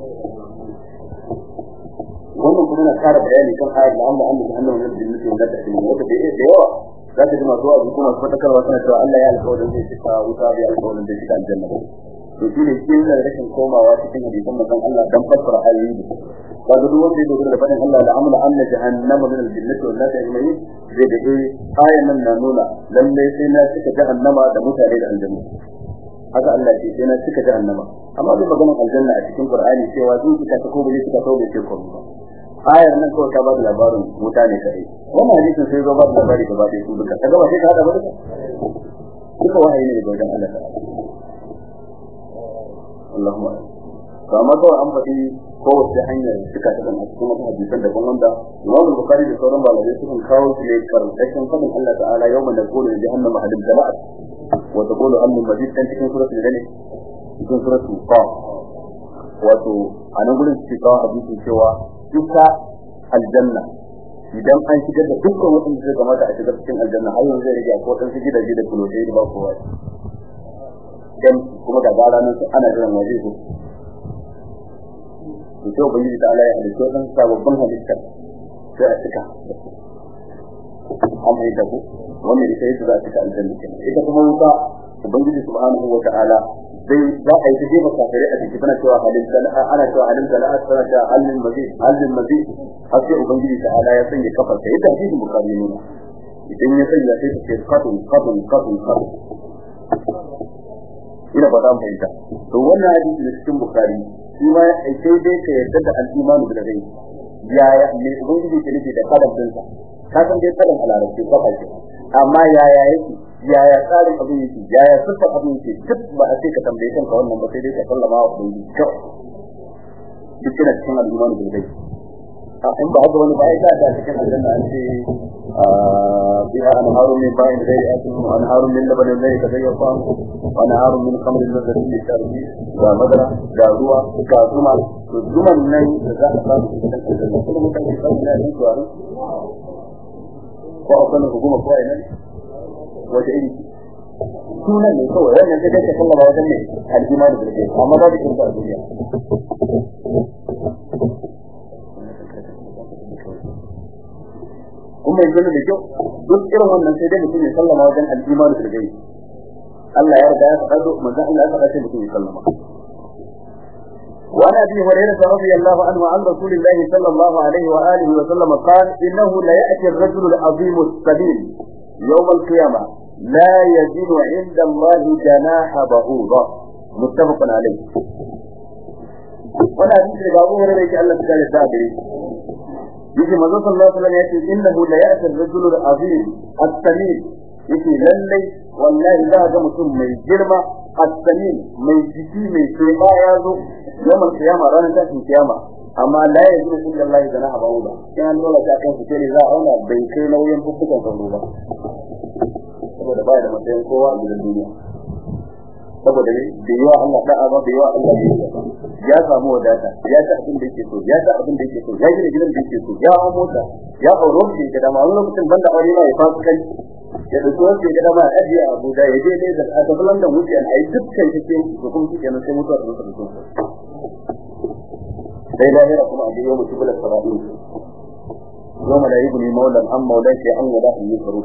wannan kuma na kara bayani kan ayat da Allah Allah Muhammad wa sallallahu alaihi wa sallam wanda da yawa za ta jima zuwa ga kuma fatakarwa sana cewa Allah ya alƙawarin zai cika wuta bi alƙawarin zai cika aljanna to shine kin da rashin komawa cikin hadisin manzon Allah dan fassara ayoyi kaga duk wanda ya dogara da fadin Allah la amla anna jahannama min al-jannati wal nasi ajma'in zai da ayan nan na nuna lalle sai na cika jahannama da mutane da aljanna haka Allah ya ce sai na cika jahannama amma duk maganar aljanna a cikin Qur'ani cewa zai cika ta ko bai cika ta bai ce ko ba ayar nan kawai ta ba da labarin mutane kai wannan hadisin sai zo ba da labari gaba da su duka kaga ba sai ka hada ba duka duka wahayi ne daga wajen Allah ta'ala Allahumma to amma kawai an faɗi kowace hanyar suka ta dan a cikin wata hadisan daban wanda Imam Bukhari da sauran malamai sukan kawo su ne karkashin fadin Allah ta'ala yawma naqulu li jahannama hadil jama'at wa taqulu hal min mazid kan cikin suratul ne cikin suratul Qaf wato anan gurin cikin kawo hadisi cewa duka aljanna idan an shigar da dukkan wanda zai kamata a shigar cikin aljanna har yanzu zai rage ko dan su gidaje da kulotai da ba kowa dan kuma ga ranar su ana jiran waje su to ubangiji ta Allah ya halitta dan sababbin halitta sai a cika amma ita ko wannan ita yake za a cika aljanna ita kuma wuta ubangiji subhanahu wa ta'ala zai za a yi taje makafire a cikin cewa halin sana'a ana cewa halin sana'a tana cewa halin mazid halin mazid har sai ubangiji ta Allah ya sanya kafar ta yadda hadisin bukhari ne idan ya sanya sai ta ce qatun qatun qatun qatun ina ba dan fahimta to wannan hadisi da cikin bukhari shi ma sai dai ka yarda da al-imanu bil ghaib ya ya ne ubangiji ke nufi da kadan dinsa ka san dai kadan alarabci ka fa ce amma ya ya yake ya ya tsarin abin yake ya ya sifar abin yake duk ba a ce ka tambaye kanka wannan ba sai dai ka sallama wa ubangiji kawai duk kina cikin al-imanu bil ghaib a in ba haka wani ba ya da cikin aljanna an ce biha anharun min ba'in ghairi asin wa anharun min labanin la yataghayyar ونهار من خمر الذي يشرب ومدرة داروا كازما زمن ني ذا أصاب كل مكان يصاب لا ينسوار وأصلا حكومة قائمة وجعلي سنة نسوة يعني أنت جالس كل ما وجدني الجمال بالجيش أما ذا بكم تأذية هم يقولون لجو ذكرهم من سيدنا بكم يصلى ما وجدن الجمال بالجيش Allah ya riga ya faɗo manzo Allah ya faɗa sai mutum ya sallama wa Abi Hurairah radiyallahu anhu an Rasulillahi sallallahu alaihi wa alihi wa sallam qala innahu la ya'ti ar-rajulu al-'azim as-sabil yawm al-qiyamah la yajidu 'inda Allah janaha ba'udha muttafaqun alayh wannan hadisi da Abu Hurairah yake Allah ya da dare yake manzo sallallahu alaihi wa sallam yace innahu la ya'ti ar-rajulu al-'azim as-sabil yake lallai wallahi za ga mutum mai girma as-samin mai jiki mai tsaya ya zo yawan kiyama ranar tashin kiyama amma la yajidu illa Allah janaha ba'udha kan dole ta kan fice ne za a auna bai kai nauyin fuffukan sauro ba saboda ba da matsayin kowa a gidan duniya saboda ne da yawa Allah da'a ba da yawa Allah ya samu wadata ya ta abin da yake so ya ta abin da yake so ya gina gidan da yake so ya hawo mota ya aure shi da ma lokacin banda aure ma ya fasu kai ya da so ke da ma ajiye Abu da yaje ne da atabalan da wuce ai dukkan cikin hukum shi kenan sai mutuwa da mutuwa sai lahira kuma a yau mutu bala sarabi yau ma da ibni maulan am maulan sai an wada yi faru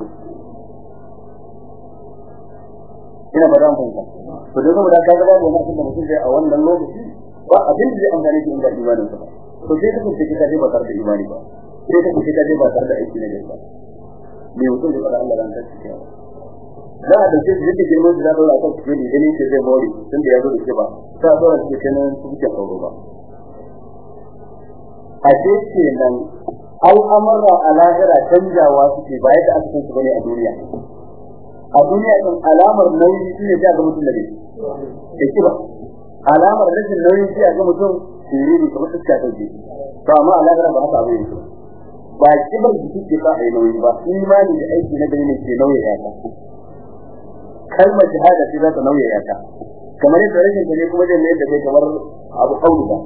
ina ba dan fahimta to da kuma da ka ga babu wani da mutum sai a wannan lokaci ba abin da zai amfane shi inda imanin sa to sai ka ce ka ba tare da imani ba sai ka ce ka ba tare da aiki ne ba me mutum da fara Allah ran ta cikin da da sai da yake girman da Allah ta cikin ne ne sai zai mori tunda ya zo da shi ba ta zo da cikin nan su ke kawo ba a ce nan al'amara a lahira canjawa suke ba yadda aka san su bane a duniya a duniya din alamar nauyi shine da ga mutum da ne yake ba alamar rashin nauyi shi ga mutum sirri kamar iska ta ji to amma a lahira ba haka abin yake ba kibar da kike ba ai nauyi ba imani da aiki na gari ne ke nauyi ya ta kalmar shahada ce za ta nauyi ya ta kamar yadda rashin gari kuma da ne da kai kamar abu kauli ba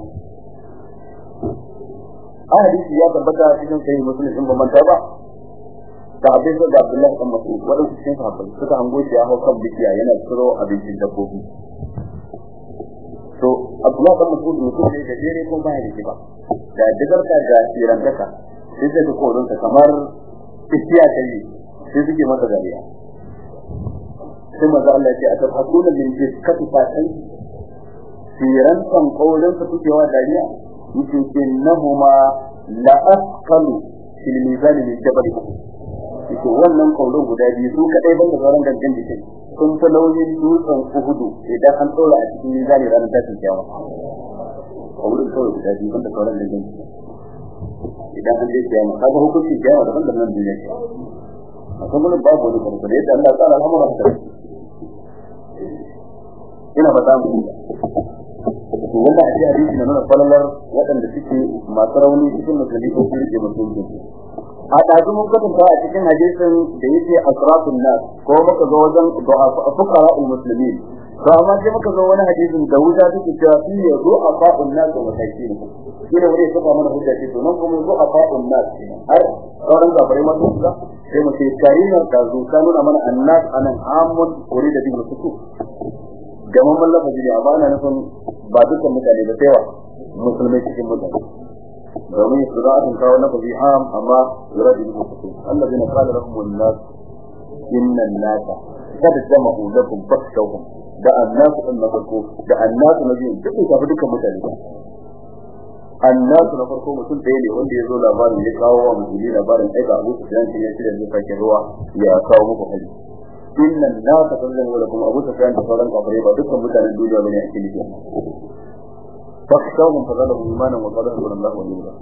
hadisi ya tabbata cikin sahih muslim din ban ta ba sahabbai da Abdullah bin Mas'ud wadanda cikin sahabbai suka hango shi ya hawo kan bikiya yana tsiro abincin dabbobi to Abdullah bin Mas'ud mutum ne da dare ko bai da ba da dagarka da tirantaka sai da koron ta kamar bikiya ta yi sai suke masa dariya sai manzo Allah ya ce aka hakuna min jiskatu fatan tirantan koron ta suke wa dariya yake innahuma la asqalu fil mizan min jabal yake wannan kaulo guda biyu su kadai banda sauran dangan jikin sun fa nauyin dutsen Uhudu idan an tsora a cikin mizani ranar tashin kiyama kaulo kaulo guda biyu banda sauran dangan jikin idan an je kiyama kaga hukunci kiyama da banda nan duniya ce akwai mun babu wani kaulo da yadda Allah ta'ala al'amura ta ina ba za mu to wannan a hadisi na nuna falalar waɗanda suke masu rauni cikin musulmi ko su rike musulmi. A ɗazu mun kwatanta a cikin hadisin da yake asrafun nas ko muka zo wajen fuqara'ul muslimin, to amma sai muka zo wani hadisin da wuta take cewa fi du'afa'un nas wa masakin, shi ne wani suka mana hujja ce to nan kuma du'afa'un nas har sauran gabare ma sun ga sai mu ce karina da zo ka nuna mana annas anan amun urida bi musuku da mun mallaka ji amma ana nufin ba dukkan mutane da tsayawa musulmai cikin mutane domin suratul kawo na bi am amma urida bi musuku allazina qala lahum an-nas inna an-nasa qad jama'u lakum fakhshawhum da annasu din na farko da annasu na biyu duk ka fi dukkan mutane annasu na farko mutum ɗaya ne wanda ya zo labarin ya kawo wa musulmi labarin aika abu su fiyan ya shirya zai sake ruwa ya kawo muku hali inna nasa kallon wala kuma abu su fiyan da sauran kafirai ba dukkan mutanen duniya bane ake nufi fakshawun fadalahu imanan wa qala sallallahu alaihi wa sallam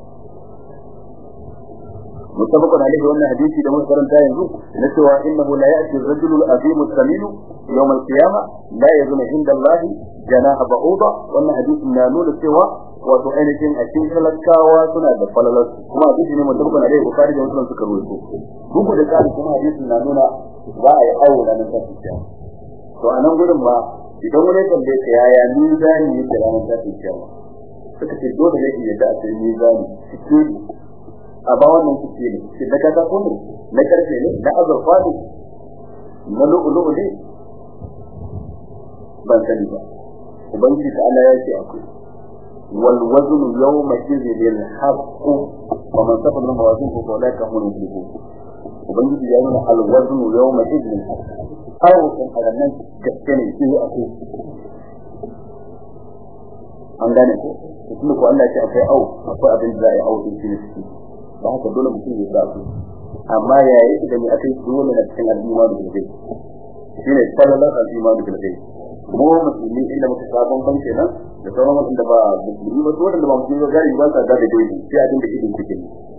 mutabaqan alaihi wannan hadisi da mun karanta yanzu na cewa innahu la ya'ti ar-rajulu al-azim as-samin yawm al-qiyamah la yazunu inda Allah janaha ba'uda wannan hadisi na nuna cewa wato ainihin a cikin talakawa suna da falalar kuma hadisi ne mutabaqan alaihi bukhari da muslim suka rawaito bugu da kari kuma hadisin na nuna za a yi awo ranar tafiya to anan gurin ma idan wani kalle ka yaya mizani yake ranar tafiya suka ce dole ne ya da sai mizani cikin a ba wannan kuke ne shi da kaka ko ne na karfe ne da azurfa ne na lu'ulu'u ne ban sani ba ubangiji ta Allah ya ce akwai wal wazn yawma idhil haqq wa man safara min mawazin fa ulaka hum muflihun ubangiji ya nuna al wazn yawma idhil haqq aw kan hadannan gaske ne shi akwai an gane ko kuma ko Allah ya ce akwai au akwai abin da ya au din shi ba haka dole mutum ya sa su amma yayi da mai akai dole na cikin al-iman da kai shine sallallahu alaihi wa sallam mu musulmi inda muka sabon ban kenan da sauran wanda ba musulmi ba wanda ba musulmi ba gari ba sa da dai sai abin da idin kike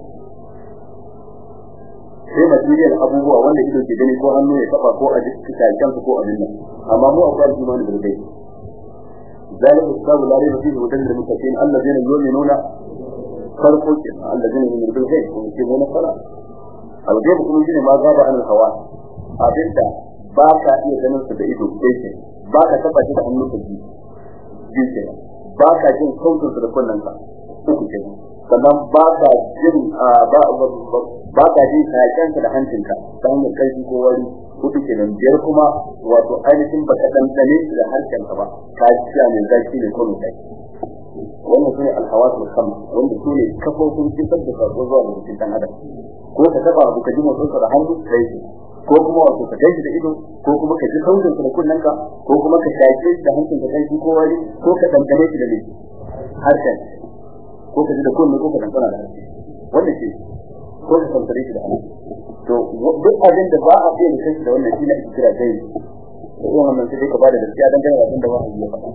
sai material abubuwa wanda idin ke gani ko hannu ya taba ko a jikin kansa ko abin nan amma mu akwai al-iman da kai ذلك الكتاب لا ريب فيه هدى للمتقين الذين يؤمنون farko ke allazina yu'minuna bil ghaib wa yuqimuna as-salat al-ghaib kuma shine ma gaba an al-hawa abinda ba ka iya ganin su da ido sai ba ka taba shi da hannu ka ji ji ke ba ka jin sautin su da kunnanka uku ke sannan ba ka jin ba ba ka ji kayanka da hancinka dan ne kai ko wani kudu kenan biyar kuma wato ainihin baka dantane da harshenka ba ka ji ne zaki ne ko mai wannan shine al-hawasul khams wanda sune kafofin cikin da sako zuwa ga cikin dan adam ko ka taba abu ka ji motsin sa da hannu sai ko kuma wato ka gaji da ido ko kuma ka ji sautin sa da kunnanka ko kuma ka shaƙe da hancin ka kai ko wani ko ka dangane shi da ne harshen ko ka ji da kunne ko ka dangana da harshe wannan shi ko ka tantare shi da hannu to duk abin da ba a iya kai da wannan shi ne ake kira dai wannan sai ka bada gaskiya dangane da abin da ba a iya faɗa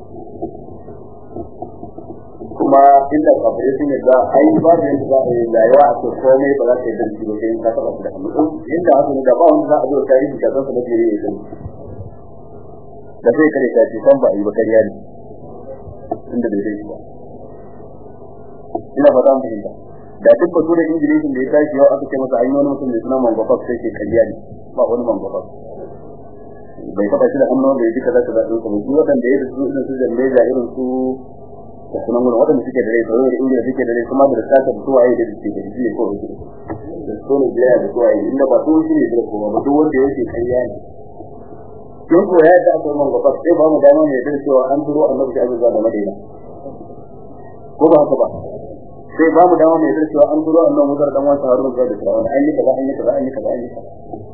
kuma inda kafire sun yadda ai ba da yadda za a yi rayuwa a ce komai ba za ta yi danci ba sai in ka taɓa su da hannu inda haka ne da ba wanda za a zo tarihi ka zansa da jere ya sani da sai kare ka ce san ba a yi ba kariya ne inda bai zai ba ina fata an fahimta da duk batu da ingilishin da ya tashi yau aka ce masa an yi wani mutum mai suna mangwafak sai ke kariya ne ba wani mangwafak bai taɓa shi da hannu da ya ji kaza kaza ɗin kuma su waɗanda ya da su irin su jambeja irin su da sunan gurin wadanda suke da rai sauran da inda suke da rai kuma da tsaka da suwaye da suke da shi ko da da sunan da ya da suwaye inda ba su shi ne da kuma ba duk wanda yake kariya ne kin ko ya da aka mun gaba sai ba mu dama ne da cewa an turo annabi da azza da madina ko ba haka ba sai ba mu dama ne da cewa an turo annabi Musa dan wasa Harun da da Fir'aun an yi kaza an yi kaza an yi kaza an yi kaza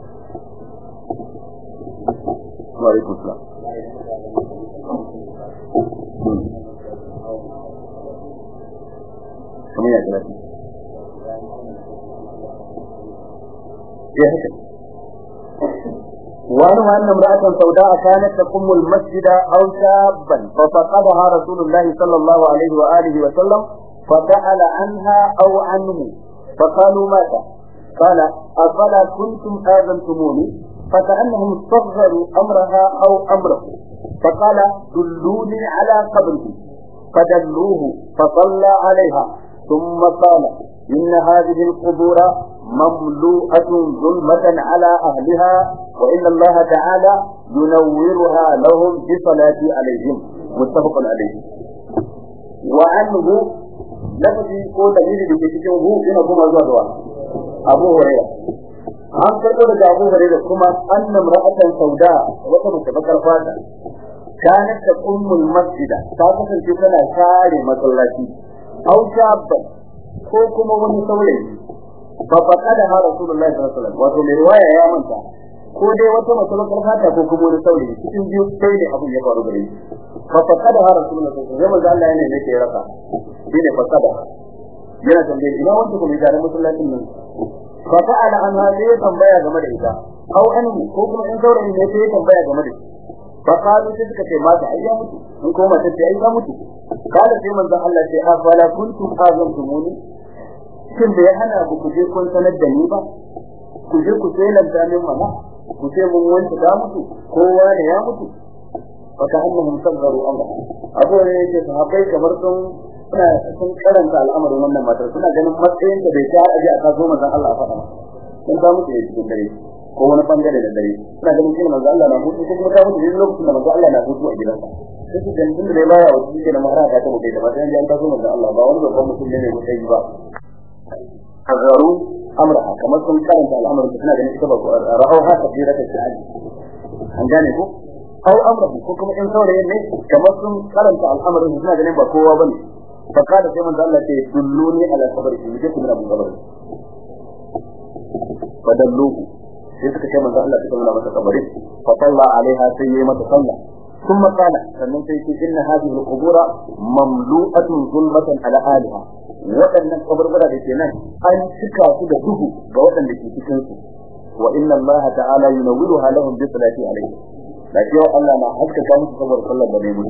wa alaikum salam kuma ya tsaya ya haka wani wannan ra'atan sauda kanat taqum al-masjid aw shabban fa faqadaha rasulullah sallallahu alaihi wa alihi wa sallam fa ta'ala anha aw anhu fa qalu mata qala afala kuntum adantumuni فكأنهم صغروا أمرها أو أمره فقال دلوني على قبره فدلوه فصلى عليها ثم قال إن هذه القبور مملوءة ظلمة على أهلها وإن الله تعالى ينورها لهم بصلاة عليهم متفق عليه. وعنه لفظي قول دليل بكتبه هنا كما زادوا أبو هريرة عن كتبه أبو هريرة كما أن امرأة سوداء وكما تفكر فاتا كانت تقوم المسجد تاكسا تكنا شاري مسلاتي أو شابا كوكما ونسولي ففقدها رسول الله صلى الله عليه وسلم وفي الرواية يا منتا ko dai wata matsalar fata ko kuma wani saurayi cikin biyu sai ne abin ya faru gare shi fa faqada ha rasulullahi sallallahu alaihi wasallam Allah yana ne ke rasa shine faqada yana tambaye ina wanda kuma da masallacin nan fa fa'ala an hadi tambaya game da ita au anhu ko kuma in saurayi ne sai tambaya game da shi fa qalu sai suka ce mata ayya mutu in ko mata ce ayya mutu kada sai manzon Allah sai afala kuntum azamtumuni kin da ya hana ku je kun sanar da ni ba ku je ku sai lanta min mana ku ce mun wanda da mutu kowa ne ya mutu faka annahum sabbaru amra abu ne yake sahabbai kamar sun suna sun karanta al'amarin wannan matar suna ganin matsayin da bai ta aje aka zo manzon Allah faɗa sun ta mutu cikin dare ko wani bangare da dare suna ganin kin manzon Allah na mutu ko kuma ta mutu ne lokacin da manzon Allah na mutu a gidansa sai su ganin da bai baya wasu ke da mahara ta mutu da matan ya ta zo manzon Allah ba wani babban mutum ne mai mutai ba azaru amraha kamar sun karanta al'amarin suna ganin ita ba ra'auha kabirata ta'ali an gane ko au amrahu ko kuma in saurayin ne kamar sun karanta al'amarin suna ganin ba kowa bane fa kada sai manzo Allah ya dulluni ala sabri ki je kuma mun sabri fa dalluhu sai suka ce manzo Allah ya kuma mata sabri fa salla alaiha sai yayi mata sallah ثم قال sannan sai ce inna hadhihi al-qubura mamlu'atun zulmatan ala aliha wadannan kaburbura da ke nan an cika su da duhu ga wadanda ke cikin su wa inna Allah ta'ala yunawwiruha lahum bi salati alayhi da cewa Allah na haskaka musu saboda sallar da ne mu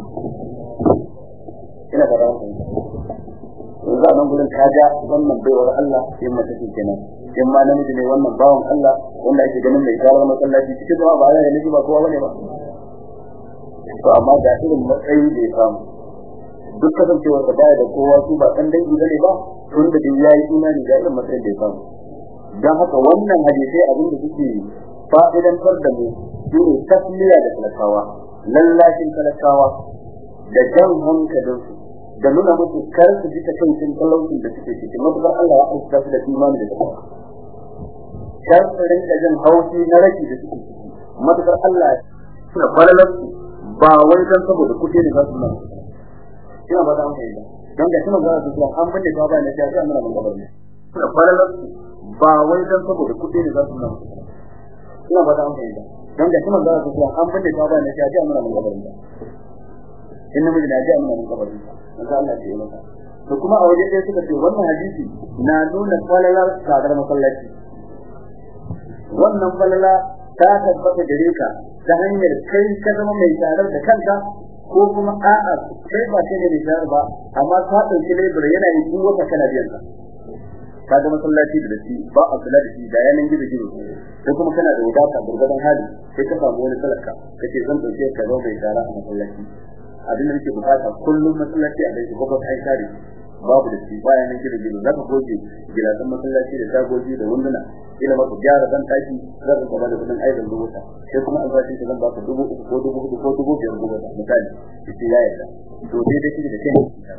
ina fara ku yanzu nan gurin kaga wannan baiwar Allah in mace ce kenan in ma namiji ne wannan bawon Allah wanda yake ganin mai karar masallaci cikin ba ba ya ne ba kowa bane ba to amma da irin matsayi da ya samu duk kasancewar da baya da kowa su ba kan dangi bane ba tun da din yayi imani da irin matsayin da ya samu dan haka wannan hadisi abin da suke fa'idantar da mu shine tasmiya da talakawa lallashin talakawa da jan hankalin su da nuna musu kar su ji ta kancin talaucin da suke ciki matukar Allah ya aika su da imani da takawa kar su rinka jin haushi na rashi da suke ciki matukar Allah suna falalarsu ba wai dan saboda kuɗi ne za su nan ina ba da an fahimta dan ga kuma za su zo an binne ba ba ne sai an nuna mun gabar ne suna falalar ba wai dan saboda kuɗi ne za su nan ina ba da an fahimta dan ga kuma za su zo an binne ba ba ne sai an nuna mun gabar ne inna min naji an nuna mun gabar ne dan Allah ya yi maka to kuma a waje dai suka ce wannan hadisi na nuna falalar sadar masallaci wannan falala ta tabbata gare ka ta hanyar kai ka zama mai tsarar da kanka ko kuma a'a kai ba kai ne mai tsarar ba amma ka dauki labor yana yin duwa ka kana biyan ka kaga masallaci da shi ba a kula da shi da yanan gizo gizo sai kuma kana da wadata gurgurdan hali sai ka samu wani talaka kace zan dauke ka zo mai tsara a masallaci abin da nake bukata kullum masallaci a dace ko kai tare babu da shi bayan nan gizo gizo zaka goge gilasan masallaci da tagogi da wunduna ila ba ku gyara dan taki zaka kuma da kudin aidan rubuta sai kuma albashi ka zan ba ka dubu uku ko dubu hudu ko dubu biyar rubuta misali sai ya yarda to dai dai shi da kai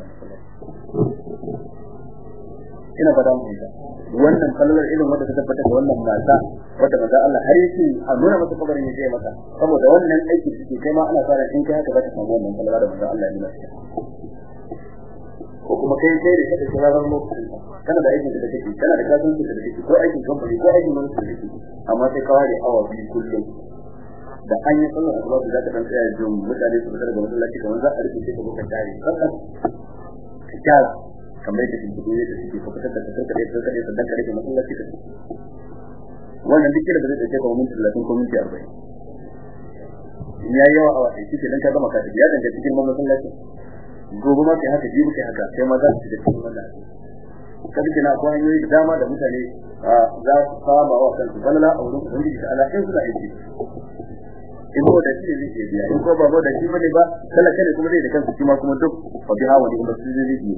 ina fada mu ita wannan kallon irin wanda ta tabbata da wannan mata wanda manzo Allah har yake a nuna masa kabarin yake maka saboda wannan aiki suke kai ma ana fara in kai haka zaka samu wannan kallon da manzo Allah ya nuna shi ko kuma kai sai da kake sauraron lokacin kana da aikin da kake kana da kasuwanci da kake ko aikin kamfani ko aikin wani da kake amma sai kawai da awa biyu kullum da an yi sallar asuba da zaka dan tsaya jin mutane su fara da masallaci kamar za a rike shi ka buka tare saka kiyala kamar da kike yi da kike fitar da kasar da kasar da sadaka da masallaci ka wannan duk da zai take ga mun talatin ko minti arba'in ya yawa awa sai kike dan ka gama ka ya danga cikin masallaci gobe ma kai haka jibi kai haka sai ma za su da cikin wannan kaga kina ko hanyoyi da dama da mutane za su fama wa kansu balala a wurin ubangiji ta Allah in suna aiki in ko da shi ne zai biya in ko ba da shi bane ba talaka ne kuma zai da kansa shi ma kuma duk fa biha wa ni'mat zai yi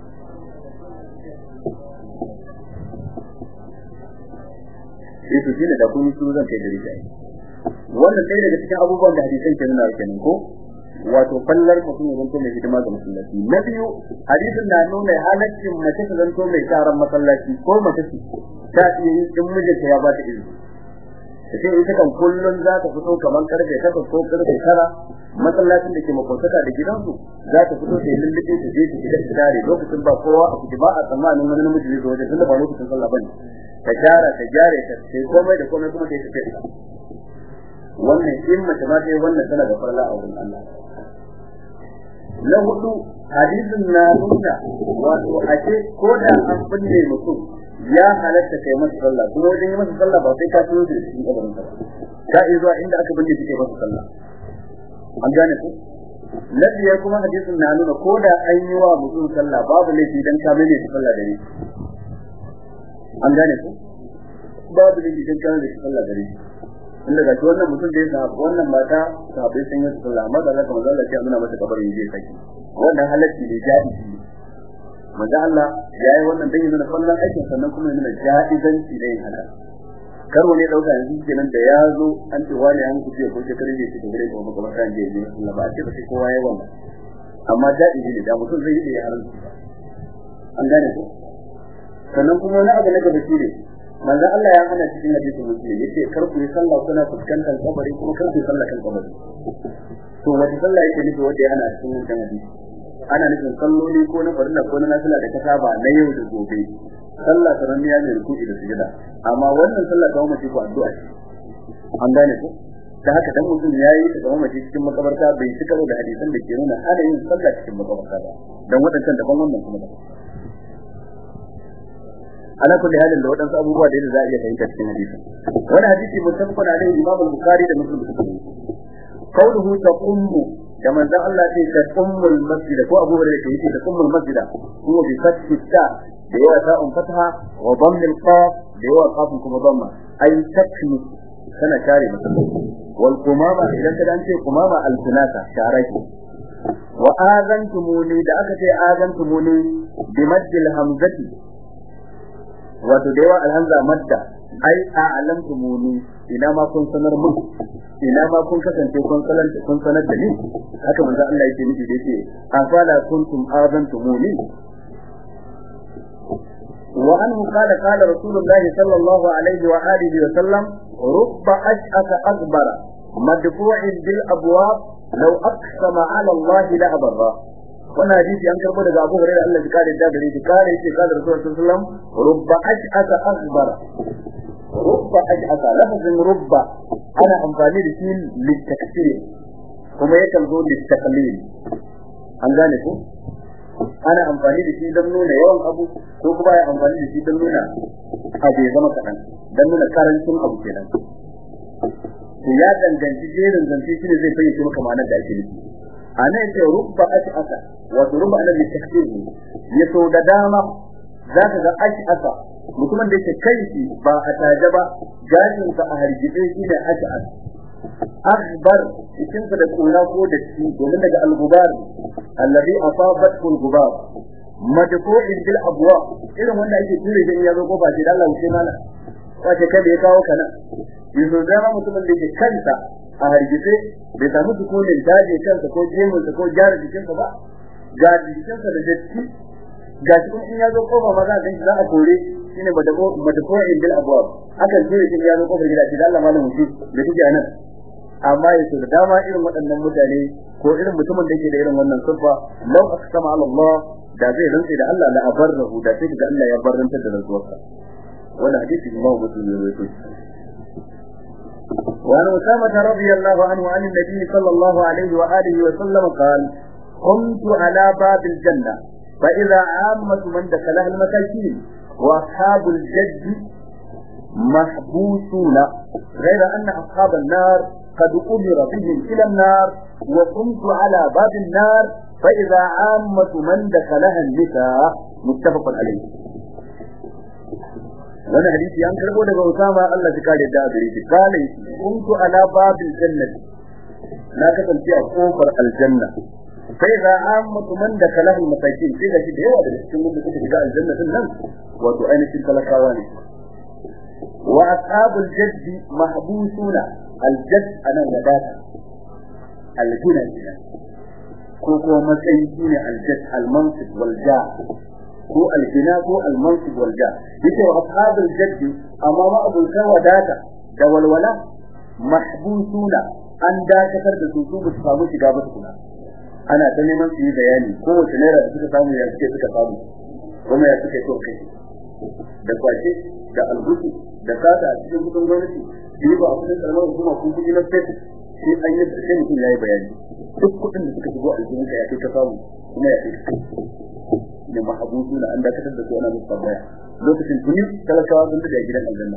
sai su ne da kun su zan kai gari dai wannan sai daga cikin abubuwan da hadisan ke nuna kenan ko wato fallar mutum ya zanto mai hidima ga masallaci na biyu hadisin na nuna halaccin mace ta zanto mai karan masallaci ko mace ta iya yin din mijinta ya ba ta izini sai ita kan kullun za ta fito kamar karfe takwas ko karfe tara masallacin da ke makwantaka da gidansu za ta fito da lullube ta je ta shiga tare lokacin ba kowa a kuma ba a tsammanin wani namiji ne wajen tunda ba lokacin sallah bane ta gyara ta gyare ta sai komai da komai kuma ta yi tafiya wannan in mace ma sai wannan tana da farla a wurin Allah na hudu hadisin na nuna wato ake ko da an binne mutum ya halatta kai masa sallah kuma wajen yi masa sallah ba sai ka tuno da shi kabarin sa ka yi zuwa inda aka binne shi kai masa sallah an gane ku na biyar kuma hadisin na nuna ko da an yi wa mutum sallah babu laifi dan ka mai shi sallah da ni an gane ku babu laifi dan ka mai shi sallah da ni inda ga wannan mutum da ya sa wannan mata sahabbai sun yi sallah amma da zaka manzo Allah ya nuna masa kabarin je saki wannan halacci ne jadi manzo Allah ya yi wannan dan yana fallan aikin sannan kuma yana jaizanci da yin haka karo ne dauka yanzu kenan da ya zo an ce wani an kuce ko ce kare shi da gare ko kuma kan je ne Allah ba ce ba sai kowa yayi wannan amma jaizi ne da mutum zai yi da yaran an gane ko sannan kuma wani abu na gaba shi ne manzo Allah ya hana cikin hadisin muslim yace kar ku yi sallah kuna fuskantar kabari kuma kar ku yi sallah kan kabari to wata sallah yake nufi wanda ya hana cikin wannan hadisi ana nufin salloli ko na farilla ko na nafila da kasa ba na yau da gobe sallah taranniya ne ruku'i da sujada amma wannan sallah ta mace ko addu'a ce an gane ko da haka dan mutum yayi ta zama mace cikin makabarta bai ci karo da hadisan da ke nuna ana yin sallah cikin makabarta ba dan wadannan daban wannan kuma ana kulli halin da wadansu abubuwa da za a iya fahimta cikin hadisi wannan hadisi muttafaqun alaihi Imam al-Bukhari da Muslim qawluhu taqummu da manzon Allah ce taqummul masjid ko Abu Hurairah yake taqummul masjid huwa bi fathi ta da yawa ta'un fatha wa dhamm al-qaf da yawa qafun kuma dhamma ay takmi kana kare masallaci wal qumama idan ka dace qumama al-sunata sharaki wa azantumuni da aka ce azantumuni bi maddil hamzati wato da yawa alhamza madda ai a'lamtumuni ina ma kun sanar mun ina ma kun kasance kun sanar kun sanar da ni haka manzo Allah yake nufi da yake afala kuntum azantumuni wa anhu qala qala rasulullahi sallallahu alaihi wa alihi wa sallam rubba ash'aka akbara madfu'in bil abwab law aqsama ala Allah la abarra wannan hadisi an karbo daga Abu Hurairah Allah ya kare da gare shi kare yake kare Rasulullah sallallahu alaihi wasallam rubba ash'aka akbara rubba ash'aka lafazin rubba ana amfani da shi litakfir kuma yakan zo litaqlil an gane ko ana amfani da shi don nuna yawan abu ko kuma ya amfani da shi don nuna abu ya zama kadan don nuna karancin abu kenan to ya danganci jerin zance shine zai fayyace maka ma'anar da ake nufi ana yace rubba ash'aka wato rubba ana litakfir ya so da dama zaka ga ash'aka mutumin da yake kai ba a taje ba gashin sa a hargitse shine ash'aka akbar cikin da kula ko da shi domin daga al-gubar alladhi asabat al-gubar madfu'in bil abwa irin wanda yake ture shi ya zo ko ba shi da Allah wuce mana wace kada ya kawo kana yanzu da mutumin da yake kanta a hargitse bai samu sukunin daje kansa ko jemun sa ko gyara jikinsa ba ga jikinsa da datti ga shi in ya zo kofa maza dan za a kore shine madfu'in bil abwa akan ture shi ya zo kofar gida shi da Allah malamu shi da kike anan amma yace da dama irin waɗannan mutane ko irin mutumin da yake da irin wannan sifa law aqsama ala Allah da zai rantsa da Allah la abarrahu da sai da Allah ya barranta da rantsuwarsa wannan hadisi Imam Muslim ya rawaito wa an Usama radiyallahu anhu an an-nabi sallallahu alaihi wa alihi wa sallam qala kuntu ala bab al-janna fa idha 'ammatu man dakhala al-masakin wa ashabul jadd mahbusuna غير أن أصحاب النار قد أمر بهم إلى النار وقمت على باب النار فإذا عامة من دخلها النساء متفق عليه وانا حديث ينكر قول أسامة الله تكالي الدابري قال قمت على باب الجنة na kasance a kofar aljanna sai za ammatu man da kalahul masakin sai ga shi da yawa da cikin wanda suka shiga aljanna din nan wato ainihin talakawa ne wa ashabul jadd mahbusuna aljadd anan wadata alguna ko ko matsayi shine aljadd almansib wal ja' ko algina ko almansib wal ja' yace wa ashabul jadd amma ma abun wadata da walwala mahbusuna an dakatar da su su ba su samu shiga ba tukuna ana ta neman su yi bayani ko wace naira da suka samu ya suke suka samu kuma ya suke so kai da kwace da albuki da sata a cikin kudin gwamnati shi ba a kudin karamar hukuma ko kudi na state sai an yi sai mutum ya yi bayani duk kudin da suka shigo aljihun ka ya kai ka samu kuma ya kai da mahabusu na an dakatar da su ana musu tambaya lokacin tuni talakawa sun da gidan aljanna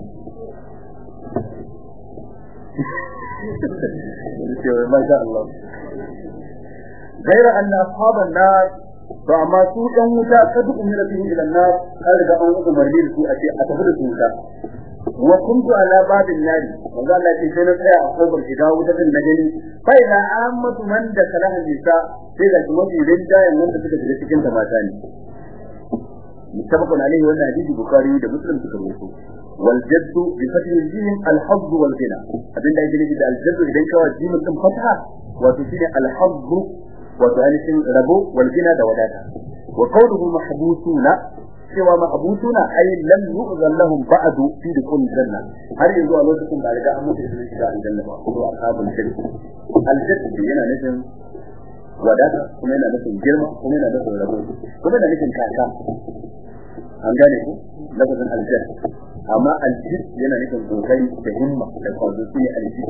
ما شاء الله غير أن أصحاب النار فما سوء موسى قد أمر فيهم إلى النار أرجع أن أمر لي سوء أشياء أتفضل موسى وكنت على باب النار وقال لا تشين فيها أخبر إذا وجد النجلي فإذا عامة من دخلها النساء فإذا تمضي لنجا يمن تفكت لسكين تماتاني متفق عليه وأن حديث البخاري ومسلم تكروه والجد بفتح الجيم الحظ والغنى abin da yake nufi da aljadd idan kawai jimin din fataha wato shine alhazz wato ainihin rabo wal gina da wadata wa qawluhu mahbusuna cewa mahbusuna ay lam yu'zan lahum ba'du fi dukul janna har yanzu a lokacin da riga an mutu da shiga aljanna ba ko ashabul shirk aljadd yana nufin wadata kuma yana nufin girma kuma yana nufin rabo kuma yana nufin kaka an gane ku lafazin aljadd amma aljid yana nufin kokari da himma da kwazo sai aljid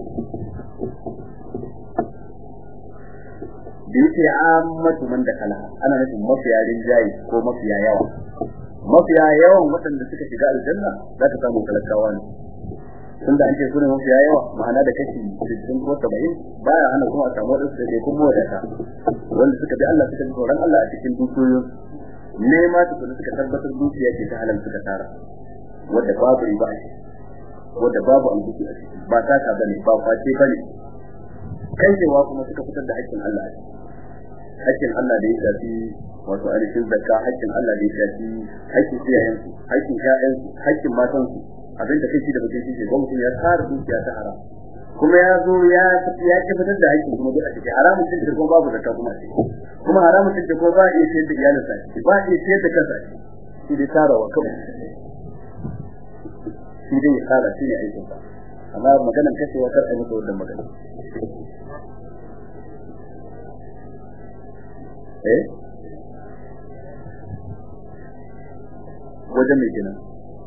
da yake ammatu man da kala ana nufin mafiya rinjayi ko mafiya yawa mafiya yawan waɗanda suka shiga aljanna za ka samu talakawa ne tunda an ce sunan mafiya yawa ma'ana da kashi sittin ko saba'in baya hana kuma a samu wadansu da kuma wadata wanda suka bi Allah suka bi tsoron Allah a cikin dukiyoyin nema su suka tabbatar dukiya ce ta halal suka tara wanda babu riba a ciki wanda babu albuki a ciki ba ta ka bane ba kwace bane kai cewa kuma suka fitar da haƙƙin Allah haƙƙin Allah da ya shafi wato ainihin zakka haƙƙin Allah da ya shafi haƙƙin iyayen su haƙƙin ƴaƴan su haƙƙin matan su abin da kai da bakin shi ko mutum ya tsara dukiya ta haram kuma ya zo ya ya ki fitar da haƙƙin kuma duk a ciki haramun cin kuma babu zakka kuma a ciki kuma haramun cin ko ba iya sayar da iyalinsa ba iya sayar da kansa shi dai tarawa kawai shi dai tsara shi ne aikin sa amma maganar kashewa kar ai musu wannan magana eh wajen mai kenan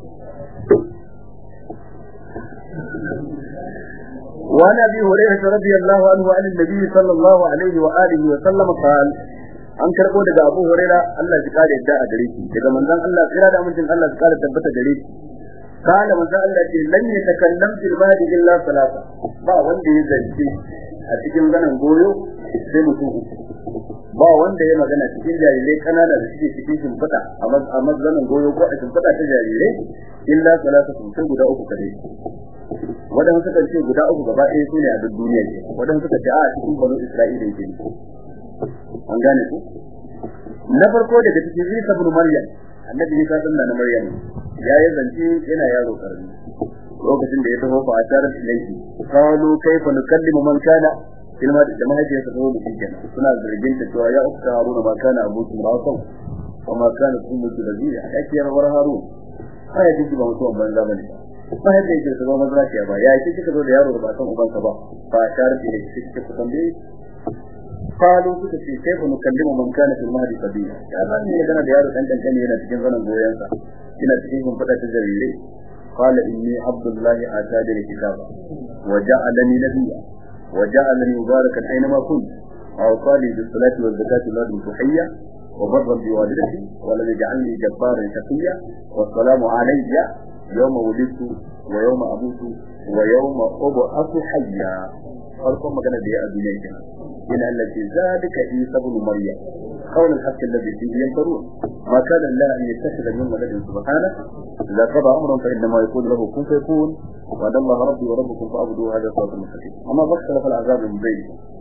وعن ابي هريره رضي الله عنه عن النبي صلى الله عليه واله وسلم قال an karbo daga Abu Hurairah Allah ya kare da a gare shi daga manzon Allah kira da mutum Allah ya kare tabbata gare shi kana manzon Allah ce lan yatakallam fil mahdi illa salasa ba wanda ya zance a cikin ganin goyo sai mutum ba wanda ya magana cikin jarirai kanana da suke cikin shimfida a mazanin goyo ko a shimfida ta jarirai illa salasa sun guda uku kare wadanda suka ce guda uku gaba ɗaya su ne a duk duniya ce wadanda suka ce a cikin banu Isra'ila yake an gane ku na farko daga cikin Isa ibn Maryam annabi Isa dan na Maryam ya yi zance yana yaro karami lokacin da ya taho fa asharat ilayhi qalu kayfa nukallimu man kana ilma da mahaifiyarsa ta zo da kenan suna zargin ta cewa ya ukta Haruna ba kana abuki rasul kuma kana ummuki baziya akiyar war Harun ai duk ba mutum banza bane ba yadda yake da zama zaki ba ya yi kika zo da yaro da ba san ubansa ba fa asharat ilayhi kike kusan dai qalu suka ce kai mu kallimu man kana fil mahdi sabiya ya zan ne gana da yaro dan dan yana cikin zanan goyensa ina cikin kun fada ta jarire qala inni abdullahi atani alkitaba wa ja'alani nabiyya wa ja'alani mubarakan aynama kunt aw qali bis salati waz zakati la tuhiyya wa barran bi walidati wa lam yaj'alni jabbaran shaqiyya wa salamu alayya yawma wulidtu wa yawma amutu wa yawma ub'athu hayya farkon magana da ya a duniya kenan إن الذي ذلك عيسى ابن مريم قول الحق الذي فيه ينكرون ما كان الله أن يتخذ من ولد سبحانه إذا قضى أمرا فإنما يقول له كن فيكون وعد الله ربي وربكم فاعبدوه هذا صراط مستقيم أما اختلف العذاب من بينهم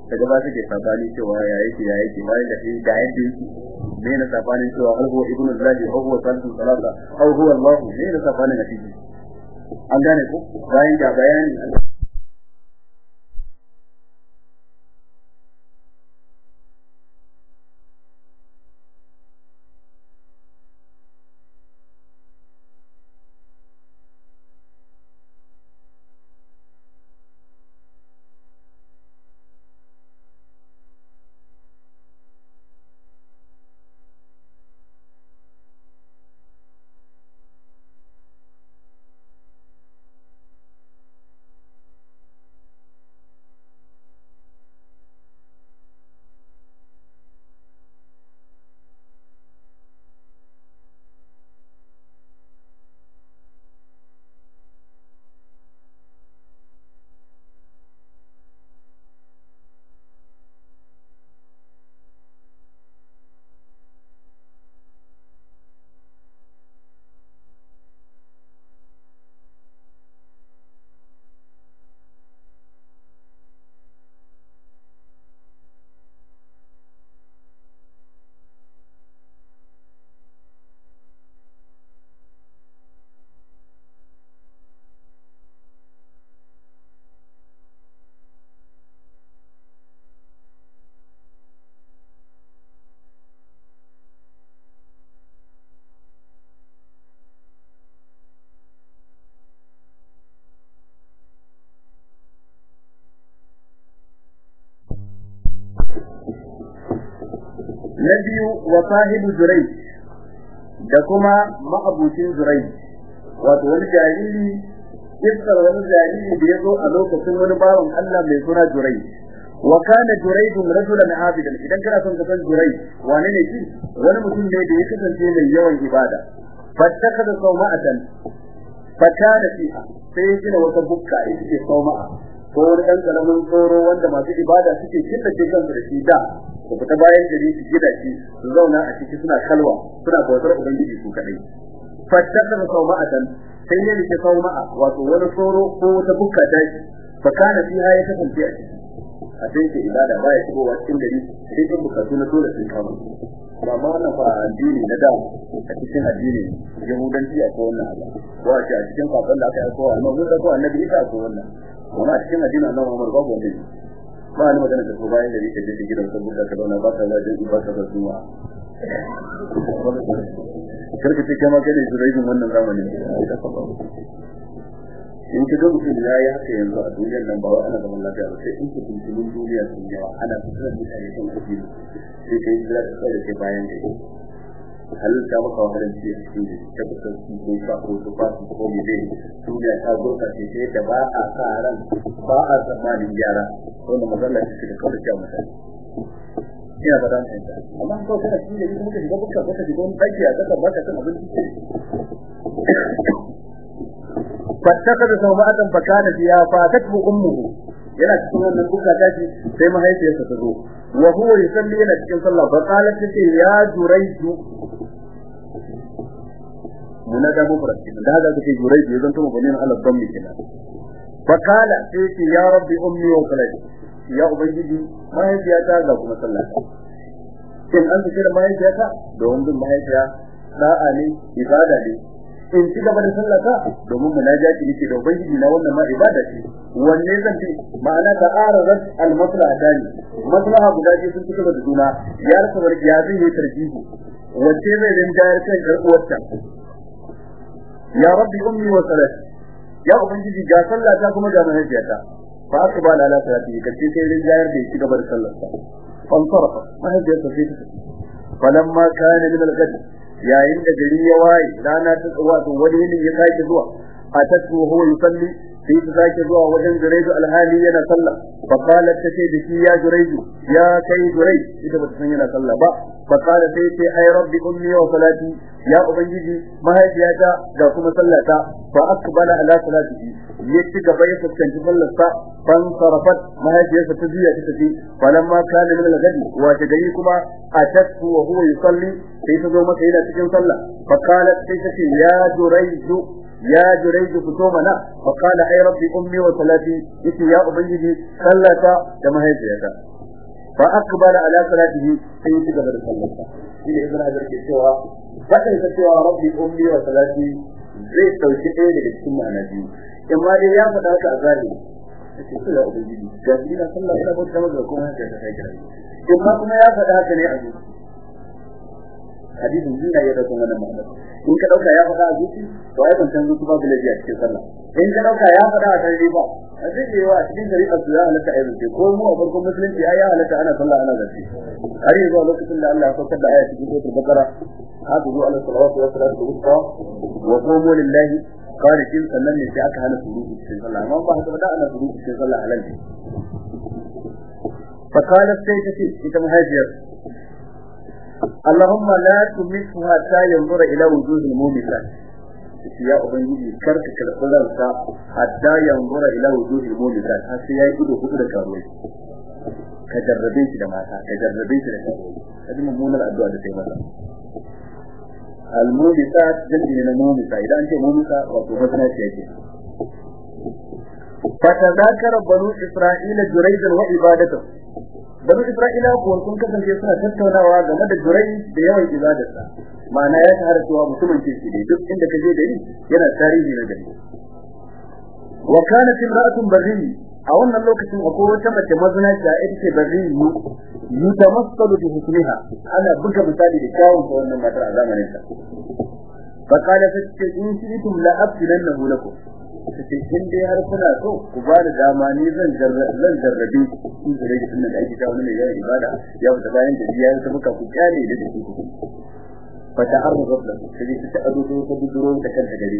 daga ba take sabani cewa ya yake ya yake bayan da shi ga yadda yake me na sabanin cewa har huwa ibnu allahi aw huwa salisu salasa aw huwa allah me na sabanin natiji an gane ko bayan da bayani na biyu wa sahibu Jurai da kuma ma'abucin Jurai wato wani jariri kissar wani jariri da yazo a lokacin wani bawan Allah mai suna Jurai wa kana Jurai rajulan abidan idan kana son ka san Jurai wane ne shi wani mutum ne da ya kasance mai yawan ibada fattaka sawma'atan fakana fiha sai gina wata bukka ita ce sawma'a ko wani dan karamin tsoro wanda masu ibada suke killace kansu da shi da ko ta bayan gari su gida shi su zauna a ciki suna kalwa suna bautar ubangiji su kadai fattaka sawma'atan sai ne ke sawma'a wato wani tsoro ko wata bukka ta shi fakana fiha ya kasance a ciki a sai ke ibada baya shigowa cikin gari sai duk bukatu na dole sun kama amma wannan fa addini na da a cikin addini yahudanci a ko wannan Allah ko a cikin kafin da aka yi ko annabi Musa ko annabi Isa ko wannan amma a cikin addinin Allah Muhammad babu wanda ba ni magana da ko bayan da yake da gidan saboda ka zauna ba ka da jin ba ka da zuwa karka ce kama gane zuraidin wannan zamani in ka ga mutum ya yi haka yanzu a duniyar nan ba wa ana zaman lafiya ba sai in ka tuntunin duniya sun yawa ana fitar da mutane kan addini sai ka yi jira da kai da kai bayan da yi halitta maka wahalar ce a cikin jiki ta kusa su ko sa ko su ba su ko mai zai duniya ta gurka ce sai da ba a sa ran ba a tsammanin gyara wanda magana ce da kawai kyau mutane ina ba dan fahimta amma ko kana cikin jiki kuma ka shiga bukka ko ka shiga wani ɗaki a ƙasa ba ka san abinci fattaka sawma'atan fakana fiha fatatu ummuhu yana cikin wannan buka tashi sai mahaifiyarsa ta zo wa huwa yusalli yana cikin sallah fa qalat ce ya jurayju munada mufrad da haka take jurayju zan kuma bane na Allah dammi kina fa qala sai ya rabbi ummi wa salati ya ubangiji mahaifiyata ga kuma sallah kin an ce da mahaifiyata don bin mahaifiya da'a ne ibada ne in ci gaba da sallata domin munajati nake da ubangiji na wannan ma ibada ce wanne zan ce ma'ana ta'ararat al-maslahatani maslaha guda ce sun fito da juna ya rasa warki ya zai yi tarjihi wace zai dan jayar kan karbuwarta ya rabbi ummi wa salati ya ubangiji ga sallata kuma ga mahaifiyata fa aqbala ala salati kace sai dan jayar da ci gaba da sallarsa fan sarafa mahaifiyarsa sai ta falamma kana min al-ghad yayin da gari ya waye rana ta wato wani ne ya sake zuwa a tasu huwa yusalli sai ta sake zuwa wajen Juraydu alhali yana sallah fa qalat ta ce da shi ya Juraydu ya kai Juray ita ba ta san yana sallah ba fa qalat sai ce ay rabbi ummi wa salati ya ubangiji mahaifiyata da kuma sallata fa aqbala ala salatihi yace gaba ya fuskanci sallarsa ban sarafat mahaifiyarsa ta juya ta tafi falamma kana min al-ghadi wa gari kuma atatu wa huwa yusalli sai ta zo masa yana cikin sallah fa qalat sai ta ce ya Juraydu ya Juraydu fito mana fa qala ay rabbi ummi wa salati yace ya ubangiji sallata da mahaifiyata fa aqbala ala salatihi sai ya gaba da sallarsa shi ne ibn Hajar ke cewa fadin sa cewa rabbi ummi wa salati zai dauki ɗaya daga cikin ma'ana biyu amma dai ya faɗa haka a zahiri sai kula ubangiji ga ina sallah ina bauta maka kuma haka ta kai kira amma kuma ya faɗa haka ne a zuci hadisin din da ya dauka wannan ma'ana in ka dauka ya faɗa a zuci to ai ban san zuci ba da lafiya cikin sallah in ka dauka ya faɗa a sarri ba a cikin yawa cikin shari'a su ya halatta ayyuka ce ko mu a farkon musulunci ai ya halatta ana sallah ana zaci har yanzu lokacin da Allah ya saukar da aya cikin suratul baqara hadu ala salawatu wa salatu wusta wa qumu lillahi qanitin sannan ne sai aka hana surutu cikin sallah amma ba haka da ana surutu cikin sallah halal ne fa qalat sayyidati ita muhajir اللهم لا تمسه حتى ينظر الى وجوه المؤمنات ya ubangiji karka karɓi ranka hatta yanzura ila wujuhil mu'minat har sai yayi gudu hudu da karuwai ka jarrabe shi da mata ka jarrabe shi da karuwai kaji mummunar addu'a da sai masa al-mu'minat jami'i na mu'minat idan ce mu'minat wato masana ce yake fatadakara banu isra'ila juraydan wa ibadatu banu isra'ila ko sun kasance suna tattaunawa game da jurai da yawan ibadarsa ma'ana ya tare cewa mutumin kirki ne duk inda kaje da ni yana tarihi na gari wa kanat imra'atun barri a wannan lokacin akwai wata mace mazinaciya ita ce barri yutamassalu bi hukmiha ana buga misali da kyawun ta wannan matar a zamanin ta fa kana ta ce in shi'tum la abtilannahu lakum sai in dai har kuna so ku ba da dama ni zan jarrabe zan jarrabe ku da rage sunan da ake ta wani mai ibada ya wuce bayan da ya ta muka ku kyale da ku فتعرضت له sai ta ado ta biduro ta kanta gare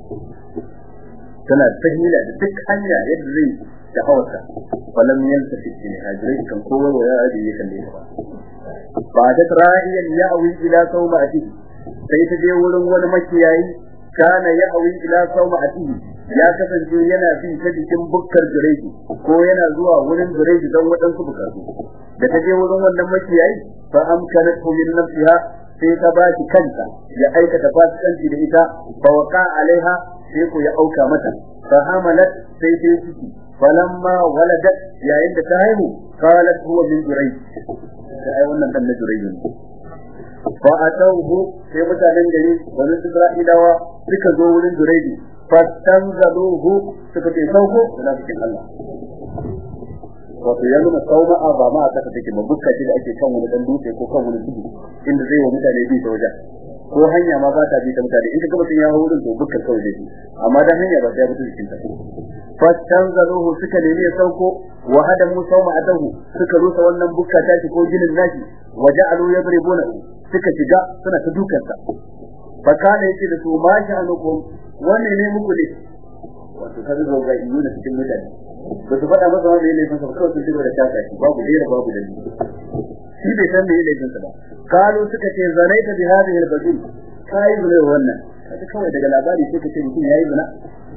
tana tahila da duk hanya yadda zai da hawata falam yaltafi ne hajirai kan kowa wa ya aje ya kalle ba ba da ra'iyan ya'wi ila sawma'ati sai ta je wurin wani makiyayi kana ya'wi ila sawma'ati ya kasance yana bin ta cikin bukkar jireji ko yana zuwa wurin jireji don wadansu bukatu da ta je wurin wannan makiyayi fa amkanatu min nafsiha sai ta ba shi kanta ya aikata fasikanci da ita fa waqa alaiha sai ko ya auka mata fa hamalat sai ta ciki falamma waladat yayin da ta haihu qalat huwa min jurayj sai wannan dan na jurayj ne fa atawhu sai mutanen gari bani isra'ilawa suka zo wurin jurayj fatanzaluhu suka ce sauko da cikin Allah wato yanzu na sauma ba ma aka take ba bukka ce da ake kan wani dan dutse ko kan wani tudu inda zai wa mutane bi ta wajen ko hanya ma ba ta bi ta mutane in ka mutun ya hawo wurin to bukka kawai dai amma dan hanya ba ta bi cikin ta fatanzaluhu suka nemi ya sauko wa hadamu sauma adahu suka rusa wannan bukka ta ko ginin nashi waja'alu yadribuna suka shiga suna ta dukansa fa kana yace da su ma sha'anukum wanne ne muku ne wato kaza zo ga iyuna cikin mutane ba su faɗa masa wanda yake fasa kawai sun shiga da taka shi babu dai babu dalili shi bai san me yake ba kalu suka ce zanaita bi hadhihi al-bajul kai zure wannan kaga kawai daga labari sai kace mutum yayi zina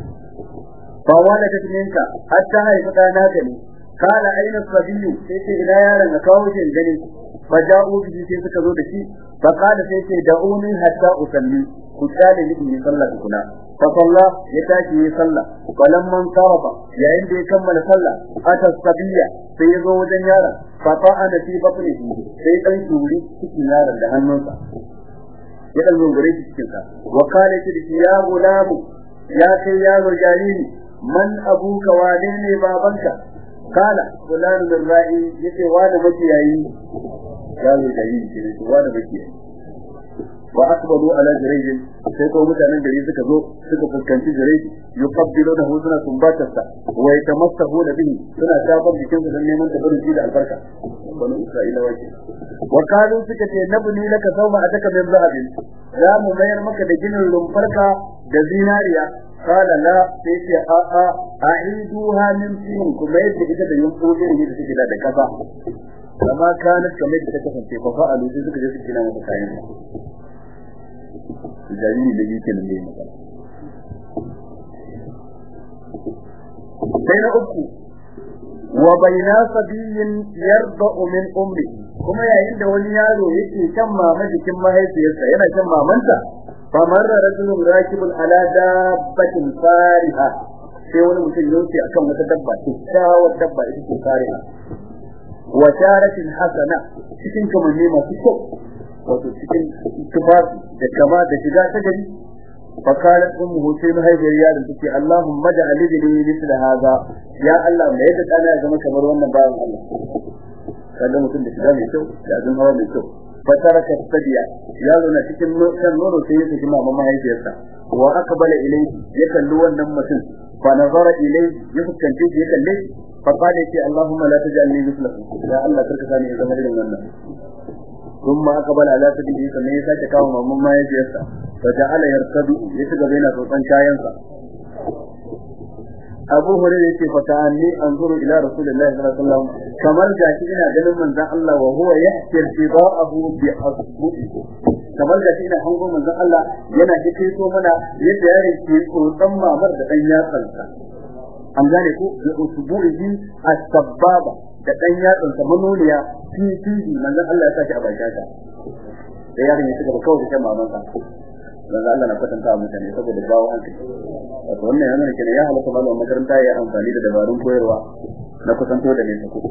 fa wala ta tinka hatta haifa da naka ne kala aina sabiyu sai ce ina yaron ka kawo shi gani fa ja'u bi sai suka zo da shi fa kala sai ce da'uni hatta usalli ku tsale ni in sallah kuna fa sallah ya tashi ya sallah falamman sarafa yayin da ya kammala sallah ata sabiya sai ya zo wajen yaron fa ta'ana fi batnihi sai dan turi cikin yaron da hannunsa ya dan zungure shi cikin sa wa kala ki ya gulamu ya kai yaro jariri man abuka wane ne babanka kala fulan bin ra'i yace wani makiyayi yaro jariri ne wani makiyayi wa akbalu ala jurayj sai ko mutanen gari suka zo suka fuskanci jurayj yuqabbiluna huduna sumbatarsa wa yatamassahuna bihi suna shafar jikin sa dan neman tabarruki da albarka banu isra'ila wake wa qalu suka ce nabni laka sawma ataka min zahabin za mu mayar maka da ginin rumfarka da zinariya qala la sai ce a a aiduha min tin kuma yadda ita da yunfudin da take da kasa kama kanat kamar da ta kasance fa fa'alu sai suka je su gina masa kayan jariri da yake nan ne maka sai na uku wa bayna sabiyin yarda'u min ummi kuma yayin da wani yaro yake kan mama jikin mahaifiyarsa yana kan mamanta fa marra rajulun rakibun ala dabbatin fariha sai wani mutum yake akan wata dabba kyakkyawar dabba ita ce fariha wa sharatin hasana cikin kamanni masu kyau wato cikin tufafi da kama da shiga ta gari fakalat ummu sai mahaifiyar yaron take Allahumma ja'al li mithla hadha ya Allah mai da kana ya zama kamar wannan bayan Allah kada mutum da shiga mai kyau da azun hawa mai kyau fataraka sadiya yaro na cikin kan nono sai ya tafi mama mahaifiyarsa wa aqbala ilayhi ya kalli wannan mutum fa nazara ilayhi ya fuskanci shi ya kalle fa qala ya Allahumma la taj'alni mithlahu ya Allah karka sani zama irin wannan kuma aqbala ala sadihi kamar ya sake kawo mama mahaifiyarsa fa ja'ala yarkadu ya shiga baina tsotsan kayansa Abu Hurairah yake fa ta'anni anzuru ila Rasulillahi sallallahu alaihi wasallam kamar gashi ina ganin manzon Allah wa huwa yahkir bida'ahu bi asbu'i kamar gashi ina hango manzon Allah yana cikin so mana yadda yare ke tsotsan mamar da dan yatsansa an gane ko bi usbu'ihi as-sababa da dan yatsansa manoniya fi fi manzon Allah ya saki a bakin sa da yaron ya shiga kawai da mamansa manzon Allah na kwatanta mutane saboda bawo hankali wato wannan yana kenan ya halaka malamin makaranta ya amfani da dabarun koyarwa na kusanto da nesa ku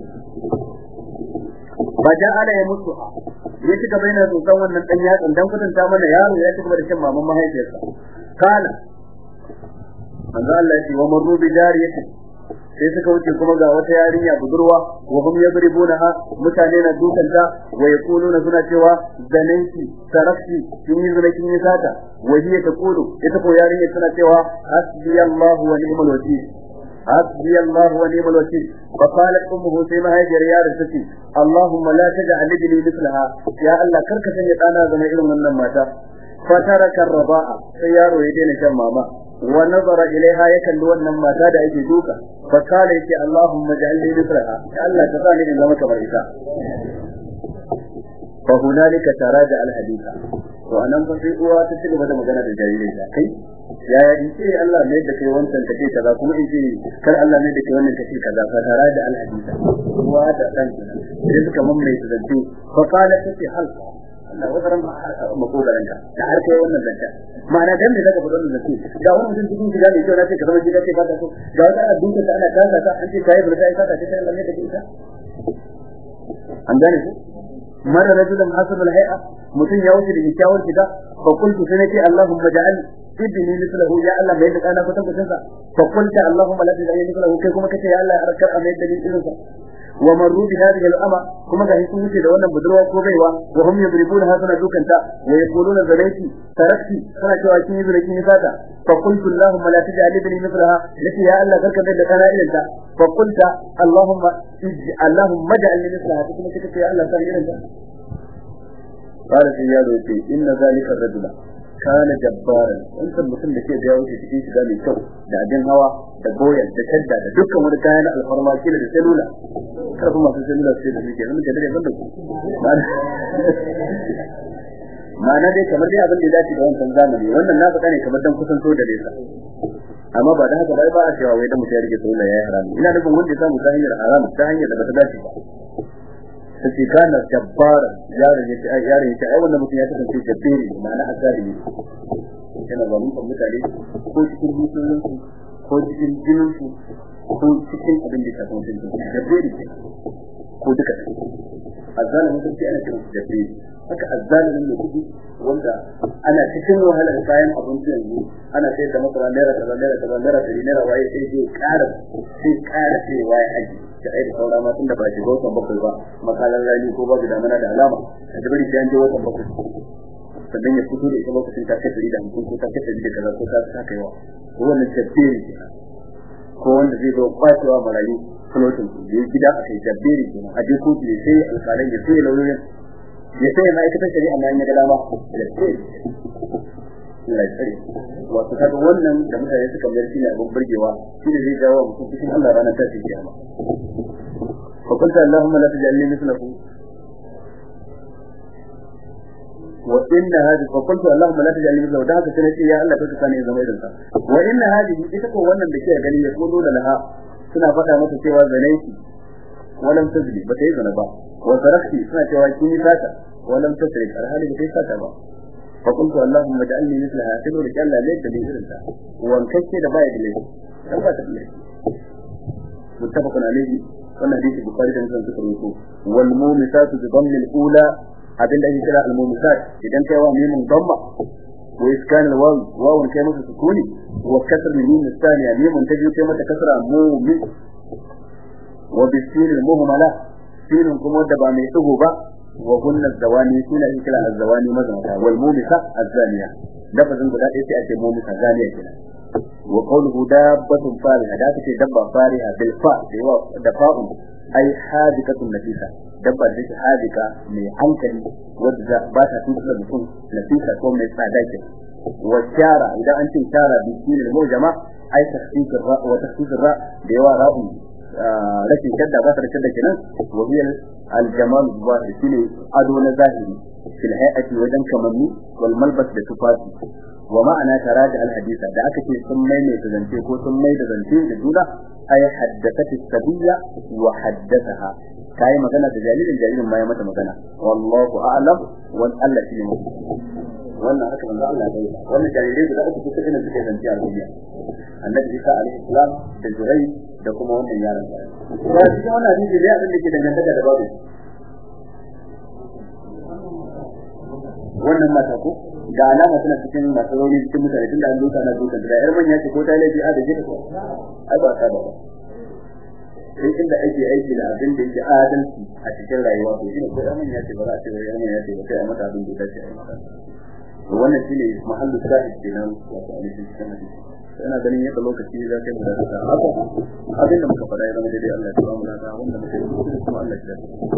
baja ala ya mutu ya shiga baina dukan wannan dan yatsan dan kwatanta mana yaro ya shiga da shan maman mahaifiyarsa kana manzo Allah ya ce wa marru bi jariyati sai suka wuce kuma ga wata yarinya budurwa wa hum yadribunaha mutane na dukanta wa yaquluna suna cewa zananki tarafi kin yi zuna kin yi sata wa hiya taqulu ita ko yarinya tana cewa hasbi Allah wa ni'mal wakeel hasbi Allah wa ni'mal wakeel fa qalat ummuhu sai mahaifiyar yaron tace Allahumma la taj'al li mithlaha ya Allah karka sanya dana zama irin wannan mata fa taraka ar-raba'a sai yaro ya daina shan mama wa nazara ilaiha yakan wannan mata da ake duka fa kale yake Allahumma ja'alni mithlaha ya Allah ka sani in zama kamar ita fa hunalika taraja al-haditha to anan fa sai uwa ta cigaba da magana da jarirai da kai yaya in ce Allah ne da kai wancan kace kaza kuma in ce kar Allah ne da kai wannan kace kaza fa taraja al-haditha uwa da dan sai suka mamre su zanto fa kale take halka Allah wadaran makogaranka da har kai wannan zanta ma'ana dan da daga fadon zance da wannan mutum cikin shiga ne to na ce ka zama shiga ce ba ta so da wannan abin da ana kaza ta an ce kai burka ai kaza ce sai Allah ne da kinka an gane ku mara rajulan hasabul hay'a mutum ya wuce da kyakkyawar shiga fa qultu sanati Allahumma ja'al ibni mithlahu ya Allah mai da kana kutan kutan sa fa qulta Allahumma la taj'al mithlahu kai kuma kace ya Allah ya arkar amai da irin sa wa marru bi hadhihi al-ama kuma ga sun wuce da wannan budurwa ko baiwa wa hum yadribuna hadana dukanta wa yaquluna zalaiti tarakti kana cewa kin yi zalakin fata fa qultu Allahumma la taj'al ibni mithlaha lati ya Allah karka da kana irin ta fa qulta Allahumma Allahumma ja'al li mithlaha kuma kace ya Allah sai irin ta qala sayyadu ce inna zalika rajula kana jabbaran wannan mutum da ke da yawo cikin shiga mai kyau da abin hawa da boyan da tadda da dukkan wani kayan alfarma kila da selula karfa masu selula sai da suke nan da dare ban da ku ma'ana dai kamar dai abin da ya dace da wannan zamani wannan na faɗa ne kamar dan kusanto da nesa amma ba da haka bai ba a cewa wai da mutum ya rike selula yayi haram ina nufin wanda ya samu ta hanyar haram ta hanyar da ba ta dace ba sai kana jabbara yaron yace ai yaron yace ai wannan mutum ya kasance jabbiri ma'ana azalimi yana ba mun mutane ko cikin musulunci ko cikin jinsu ko cikin abin da ka san mutum jabbiri ko duka azalimi mutum ce ana kiran jabbiri haka azalimin ne kudi wanda ana cikin wahalar kayan abinci yanzu ana sai da masara naira kaza naira kaza naira dari naira waye sai sai ƙara sai ƙara sai waye aji da ai da saura ma tunda ba shi ga wannan bakwai ba makalan rani ko babu damana da alama da bari sai an je wannan bakwai sannan ya fito da ita lokacin ta kai da mutum ko ta kai da kaza ko ta ta kaiwa wannan jabbiri ko wanda zai zo kwacewa marayu flotin da gida a kai jabbiri a je kotu sai alƙalai ya sai lauyoyin ya sai ma'aikatar shari'a na yin galama da ce Allah ya tsare wato kaga wannan da mutane suka mayar shi ne abin burgewa shi ne zai jawo mutum cikin Allah ranar tashi kiyama fa kunta Allahumma la taj'alni mithlahu wa inna hadhihi fa kunta Allahumma la taj'alni mithlahu da haka sai ce ya Allah ka sani zama irin sa wa inna hadhihi ita ko wannan da ke gani ya kodo da laha suna faɗa mata cewa zanaiki walam tadri ba ta yi zana ba wa tarakti suna cewa kin yi sata walam tasrik alhali ba ta yi sata ba fa kuntu Allahumma ja'alni mithlaha sai da Allah ne da irin ta wan kake da baya da laifi dan ba ta da laifi muttafaqun alayhi wannan hadisi bukhari da muslim suka rawaito wal mumisatu bi dhammi al-ula abinda ake kira al-mumisat idan kai wa mimun dhamma wa iskan al-waw waw kai masa sukuni wa kasr al-mim al-thaniya mimun taji kai mata kasra mumin wa bi sin al-muhmala sin kuma da ba mai dugo ba wa hunna az-zawani suna kira az-zawani mazmata wal mumisa az-zaniya lafazin guda ɗaya sai ake mumisa zaniya kenan wa qawluhu dabbatun fariha da take dabba fariha bil fa da fa'un ai hadikatun nafisa dabba da take hadika mai hankali wadda ba ta tuka mutum nafisa ko mai tsada ke wa shara idan an ce shara bi shine mu jama'a ai tasfiq ra wa tasfiq ra da yawa ra'un rashin shadda ba ta da shadda kenan wa hiya al jamal wa shine ado na zahiri fil hay'ati wajen kamanni wal malbas da tufafi wa ma'ana taraji al hadisa da aka ce sun mai mai zance ko sun mai da zance da juna ay haddathati sabiyya wa haddathaha kai magana da jaririn jaririn ma ya mata magana wallahu a'lam wan Allah shi ne wannan haka manzo Allah ya yi wannan jaririn da aka fita cikin suke zance a duniya annabi Isa alaihi salam da Zurai da kuma wannan yaron ba shi wannan hadisi da abin da ke dangantaka da babu wannan mata ko da alama tana cikin matsaloli cikin mutane tunda an duka na duka da yar manya ce ko ta laifi a da jika ko ai ba ta ba sai inda ake aiki da abin da yake adalci a cikin rayuwa to shine ko da manya ce ba za a ce yar manya ce ba sai a mata abin da yake ai mata to wannan shine mahallu shahid kenan wato a cikin hadisi ina ganin yadda lokaci za ka yi da haka abin da muka faɗa ya zama daidai Allah ya ba mu da wanda muke yi kuma Allah ya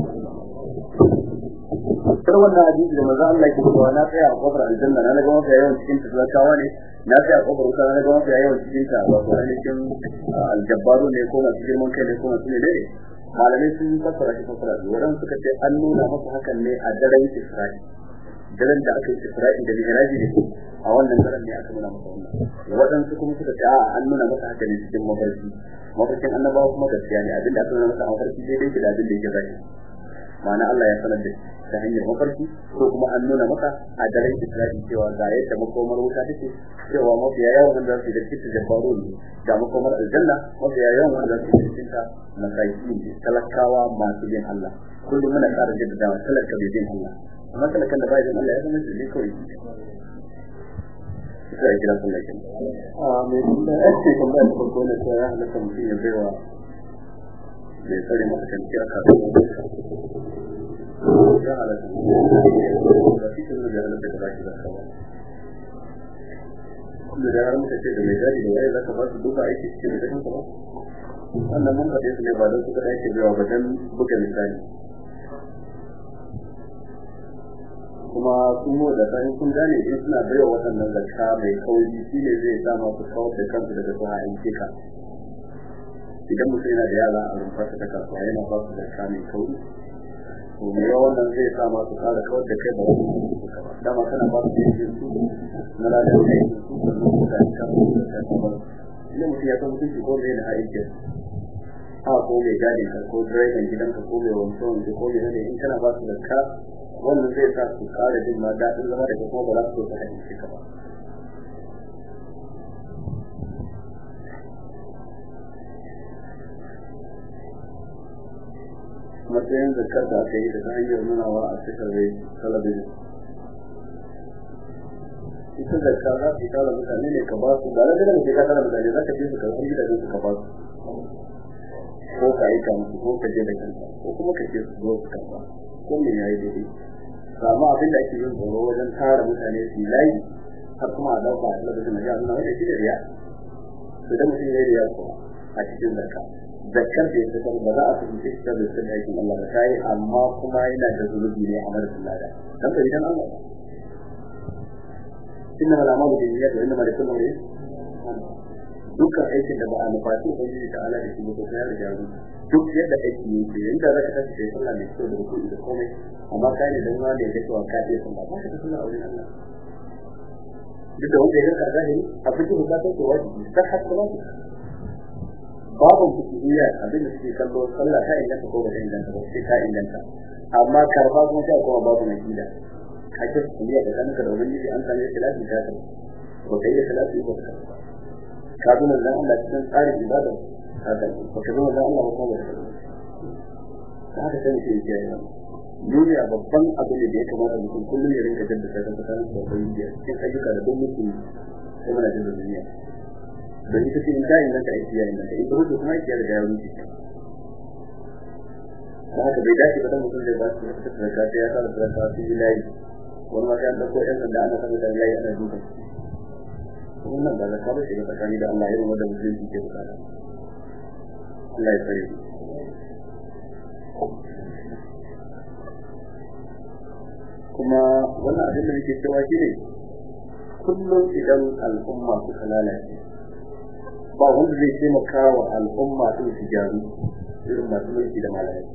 sai wannan hadisi da manzo Allah yake cewa na tsaya a kofar aljanna na ga mafiya yawan cikin talakawa ne na tsaya a kofar wuta na ga mafiya yawan cikin ta wato ainihin aljabbaru ne ko masu girman kai ne ko masu ne ne malamai sun fassara shi fassara da wannan suka ce an nuna masa hakan ne a daren Isra'i daren da aka yi Isra'i da Mi'raji ne a wannan daren ne aka nuna masa wannan wadansu kuma suka ce a an nuna masa hakan ne cikin mafarki mafarkin annabawa kuma gaskiya ne abinda aka nuna masa a mafarki daidai da abin da yake zaki ma'ana Allah ya sanar da ta hanyar mafarki ko kuma an nuna maka a daren Isra'i cewa ga yadda makomar wuta take cewa mafiya yawan wanda su da cikin jabbaru ne ga makomar aljanna mafiya yawan wanda su da cikin ta masaiki talakawa masu bin Allah kullum muna ƙara jaddadawa talaka bai bin Allah amma talakan da bai bin Allah ya zama shi kawai sai kira sallah kin a me da ake kuma da farko ne sai ya halaka mutum ya baiwa bai tsare maka kan kira ka ya halaka da cikin da halaka da baki da kawai kuma da har muka ce da mai dadi da yayi zaka ba su duka aiki cikin da kanka ba wannan mun faɗe su ne ba don su kada yake biya ba dan buga misali kuma sun mu da kan kun gane in suna bayar waɗannan zakka mai kauri shine zai sa ma su kawo da kansu daga zuwa in kika idan mutum yana da yara a rumfa ta kasuwa yana ba su zakka mai kauri to me yawan nan zai sa ma su kara kawar da kai ba su dama kana ba su yin su na da kai su su da kan su da kan idan mutum ya san mutunci ko me da aiki a ko mai gadi ka ko driver gidanka ko mai wancan ko mai ne in kana ba su zakka wannan zai sa su kare jin ma daɗin zama da kuma ba za su ta hadisi ka ba matsayin zakar da aka yi da hanyar nunawa a cikin rai talabijin ita zakka za su tara mutane ne ka ba su da rage da muke ka tara mutane za ka je su karɓar gidajen su ka ba su ko ka aika musu ko ka je da kanka ko kuma ka ce su zo su karɓa ko me yayi daidai amma abin da ake yin tsoro wajen tara mutane su layi har kuma a dauka a talabijin ya nuna wanda shi da riya to da mutum ya yi riya kuma a cikin zakka zakkar da yake ba za a fahimci shi da sun aikin Allah ba sai amma kuma yana da zulubi ne a madadin lada dan ka idan Allah inna mal a'malu binniyati wa innamal likulli imrin dukkan aikin da ba a nufaci ko shi da Allah da shi ko sai da jaru duk yadda aiki yake inda zaka tafi sai Allah ne so da kuɗi da komai amma kai ne dan wanda yake cewa ka ce sun ba ka da sunna auren Allah duk da wanda yake zahiri a cikin bukatar ko wajibi sai hakka ba babu fiqhiyya abin da suke kallo sallah ta inganta ko ba ta inganta ba sai ta inganta amma karba kuma ta kuma babu nakida kake fiqhiyya da kanka da wani an san yake lafi ta ko kai da salati ko ka ka dole dan Allah cikin tsarin ibada haka ko ka dole dan Allah ko ba haka sai ke yi yana duniya babban abin da ya kamata mutum kullum ya rinka jaddada ta tsakanin da ubangiji cikin ayyuka da don mutum sai mana jin duniya don ita ce in ta inganta aiki ya inganta in kuma kuma aiki ya riga ya wuce da haka bai dace ba dan mutum zai ba su da zakka ya fara da zakka su layi wani ma kan dauko yan sanda ana sanar da layi ana duka wannan da zakka ba shi da tsakani da Allah irin wanda mutum yake bukata Allah ya tsare kuma wannan abin da nake cewa shi ne kullum idan al'umma suka lalace ba wanda zai taimaka wa al'umma din su gyaru irin masu mulki da malamai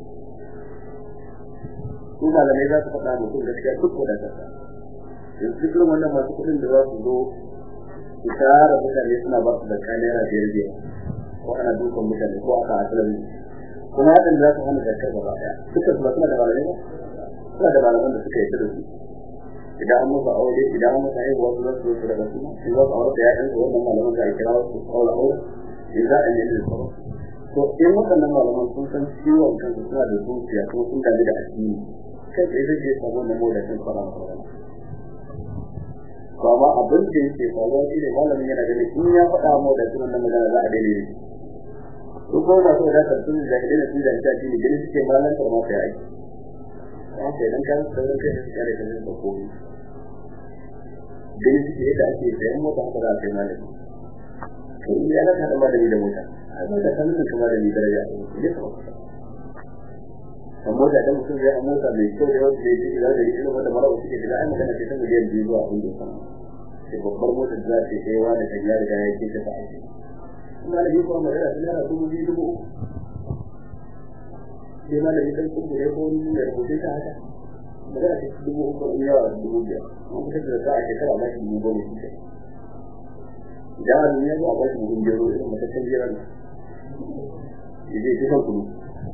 su malamai za su faɗa mutum gaskiya duk wadatarsa yanzu duk wannan masu kuɗin da za su zo su tara mutane suna ba su da kanera biyar biyar ko ana dukan mutane ko aka asalin kuma waɗanda za su hana zakar gaba ɗaya suka suna suna da malamai ba suna da malaman da suka yi da su idan an musu aure idan an musu haihuwa su zasu su daga su in za su aure da ya'yan su wannan malaman da ake kira su aure aure in za a yi da su to in waɗannan malaman sun san ciwon kansu suna da zuciya kuma sun dami da addini kai tsaye zai je samu wannan moda sun fara fara to amma abin da yake faruwa shi ne malamin yana ganin in ya faɗa mu da sunan nan magana za a daina ne to ko ba so da kan sun da daina sun da ta ne ganin suke malaman ta ma kai aiki sai dan kan sauran kai su kare kan da komai ganin suke yadda ake sayan mota haka da kai malami to in ya ka da malami da mota ai da kan su kuma da ni daraja ne to amma da mutum ya amsa mai kyau da wanda yake da da irin wanda mara wuce da ai magana ce ta miliyan biyu zuwa abin da sama sai babbar mota da za ta kai wa da kan ya riga yake ta ta aiki kuma da yiko magana da naira dubu biyu dubu uku sai ma da yake kun da ko ni da ko ta haka magana ce dubu uku in yawa dubu biyar mun kuka da ta ake kara maki dubu goma shi idan ne ya ba ba shi dubu biyar irin matakan jiran yaje dukan kudu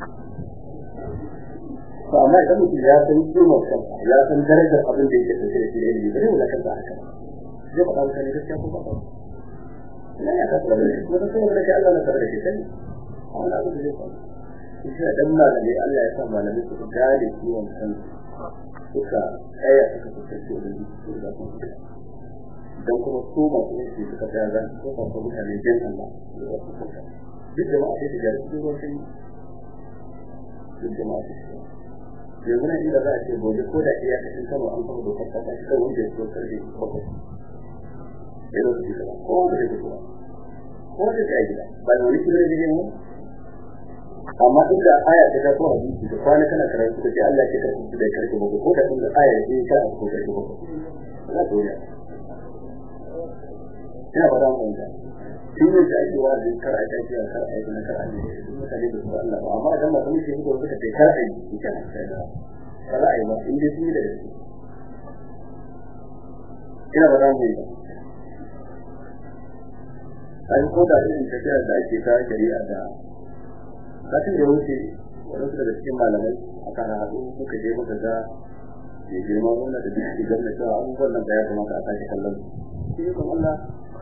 to amma idan mutum ya san kimar kansa ya san darajar abin da yake tafiya da shi ne bare wala kansa haka zai faɗa maka ne gaskiya ko ba ba ina ya ka tsara ne ko sai da Allah na tsara da shi sai Allah ya zai faɗa shi dan malami Allah ya sa malami su gane kiwon kansu suka tsaya suka fuskanci da su da su dan kuma su ba su ne suka tsaya zan ko ba su mutane jin Allah duk da wa'adi da jarumai wasu duk da wa'adi yanzu na inda za a ce gobe ko da iya kashin sama an samu dokar kasa shi kan wanda ya so karfe bakwai yana su gida ko wanda ya fito ko wanda ya gida ba da wani kira da mu amma inda aya ta ko hadisi da kwana kana karatu da Allah ya karɓi da karfe bakwai ko da inda aya ce ta a ko karfe bakwai za ta yi ina ba da mu da shi ne da ake wa'azi kar a tafi a kar a yi na kar a yi mutane da su Allah ba amma idan mutum shi ko suka ce kar a yi shi kana sai da kar a yi ba in dai shi da shi ina ba da mu da an ko da irin tafiya da ake ta shari'a da kafin da wuce wasu daga cikin malamai aka haɗu suka je muka ga ya girma wannan da duk shigar da cewa abubuwan nan da ya kamata a sake kallon shi kuma Allah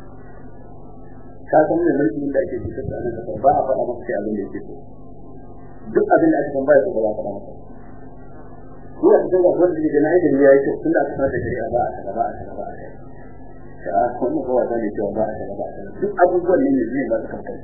ka san ne mulkin da ake cikin da nan ba a faɗa maka sai abin da yake so duk abin da ake san ba ya so ba a faɗa maka ko a cikin wanda yake na idan ya yi to tunda aka sanar da shari'a ba a kaza ba a kaza ba a kaza sai a kuma ko wanda ne cewa ba a kaza ba a kaza duk abubuwan ne ne zai ba su kanka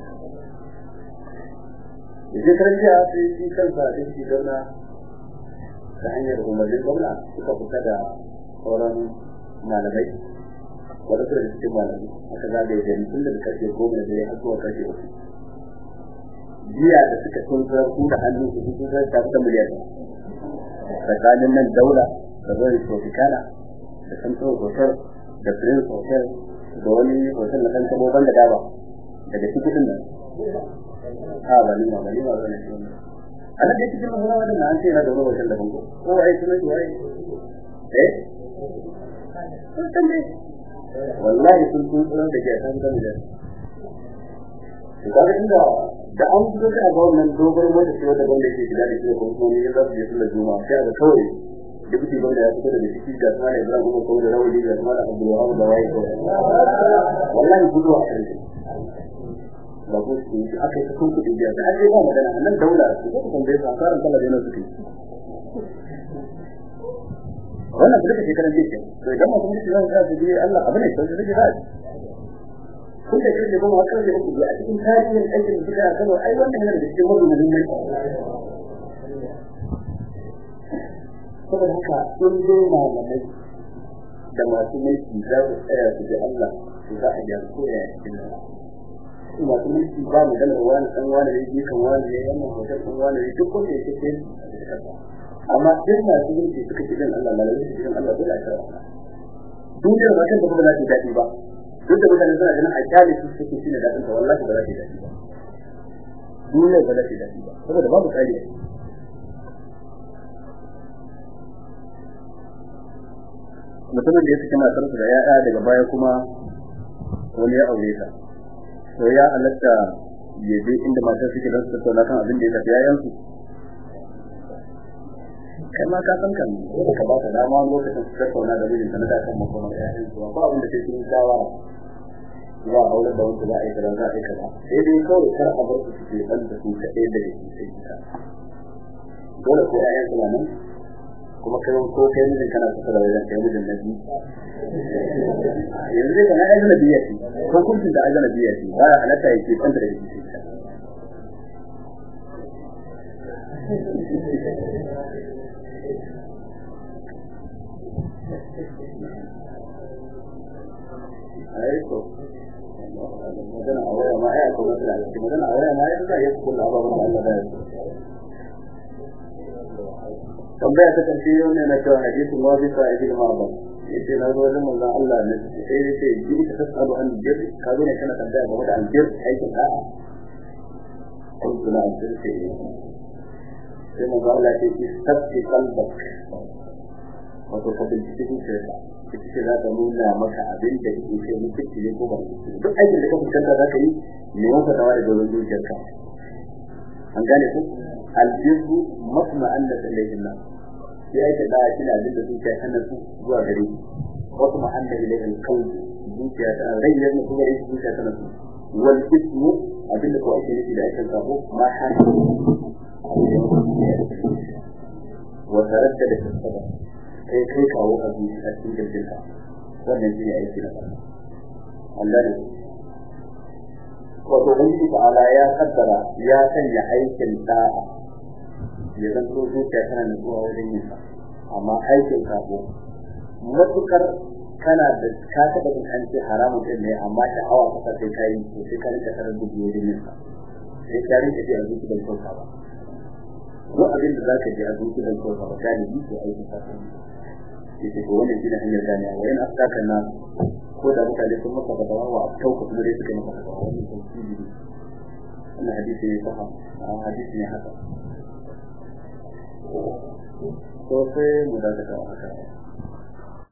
idan karfiya sai shi kansa da shi gwamna ta hanyar umarnin gwamna suka fita da sauran malamai wadda da cikin malamai aka zagaye da tun da karfe goma da dare har zuwa karfe uku jiya da suka tunzura su da hannu su sun zai ta fita miliyan tsakanin nan daula da zai tropicana da central hotel da prince hotel da wani hotel na kan tabo banda daba daga cikin nan ha ba ni ma ba ni ma ba ne ana da cikin mahura wannan an ce na da wani hotel da bango ko ai kuma shi wai eh sun tambaye wallahi sun sun tsoron da ke san kan da kaga inda da an fito da wannan dogon wanda ke wanda wanda yake gida da shi ko kuma ne za su je sallar juma'a sai da kawai dubuti banda ya fito da shi da kuma Ibrahim ko da Rawli da kuma Abdul Wahab da wai ko wallahi gudu a kan ba ko shi aka yi kun kudi da ake ba magana nan daula su ko kun bai sa asaran kala da yana suke wannan da kake karan dike to idan mutum ya tsaya da shi Allah abin ne sai da jira kun da kike ba haka ne ku a cikin tarihin aikin da kika kano ai wannan yana da cikin mutum ne saboda haka sun dai malamai da masu mulki za su tsaya su ji Allah su za a yi koya cikin masu mulki ba mu da wani dan wani ne yake kan wani ne wannan hoton dan wani ne duk wanda yake cikin amma din masu mulki suka ci dan Allah malamai su dan Allah dole a tsara duk da mutum ba za ta dadi ba duk da mutane suna ganin a kyale su suke shi da dadin ta wallahi ba za ta dadi ba dole ba za ta dadi ba saboda babu tsari mutumin da ya saki matarsa da ya'ya daga baya kuma wani ya aure ta to ya halatta ya je inda matar suke don su tattauna kan abin da ya tafi yayansu kai ma ka san kan ka ba ka dama lokacin su tattauna da mijinta na kan makon yayansu ba abin da sai sun shawara za a aure da wanda za a yi kaza za a yi kaza sai dai kawai kar a bar su su ke ɗan da su kaɗai da su sai ka dole ko yayansu na nan kuma kai ko kai mijin kana kusa da wajen kai mijin nabi yanzu dai kana ajana biya ce ko kuncin da ajana biya ce ba ya halatta yake kanta da shi ai ko magana a waya ma ai ko magana a waya ma ai da yake kullu ba Allah da tambaya ta karshe yau ne na cewa hadisin wazi fa ibn Ma'bad yace na zo wajen manzon Allah ne sai yace ji ka tasalu an jir ka zo ne kana tambaya game da aljir aikin da'a kuntu la aljir sai sai manzon Allah ya ce istaqi qalbak wato ka bincike zuciyarka ita ce za ta nuna maka abin da kake ce mutunci ne ko ba duk aikin da ka fuskanta za ka yi ne wanda ka wada gurin zuciyarka an gane ku aljihu masma'anna ilayhi Allah ya yake da shi da da zuciya kana su zuwa gare shi wasu ma'anna ilayhi al-qalb zuciya ta rayyar ne kuma yake zuciya tana su wal ismu abinda ko ake nufi da aikin sabo ma han wa taradda da sababa kai kai kawo a zuciya cikin jinka wannan shi ne aiki na Allah ne wato ubangiji ta'ala ya kaddara ya sanya aikin da'a ya zanto zuciya tana nutsuwa wajen yin sa amma aikin sabo matukar kana da ka taba yin an ce haramun din ne amma sha'awa ka sai kai to sai ka rinka tarar da wajen yin sa sai ka rinka ji a zuciyar kanka ba duk abin da zaka ji a zuciyar kanka ba galibi sai aikin sabo yake ko wannan shi ne hanyar gane wa in astaka na ko da mutane sun maka da bawa a tauka kuma dai suka maka da wani tauhidi wannan hadisi ne sahih hadisi ne haka to sai mu da ta haka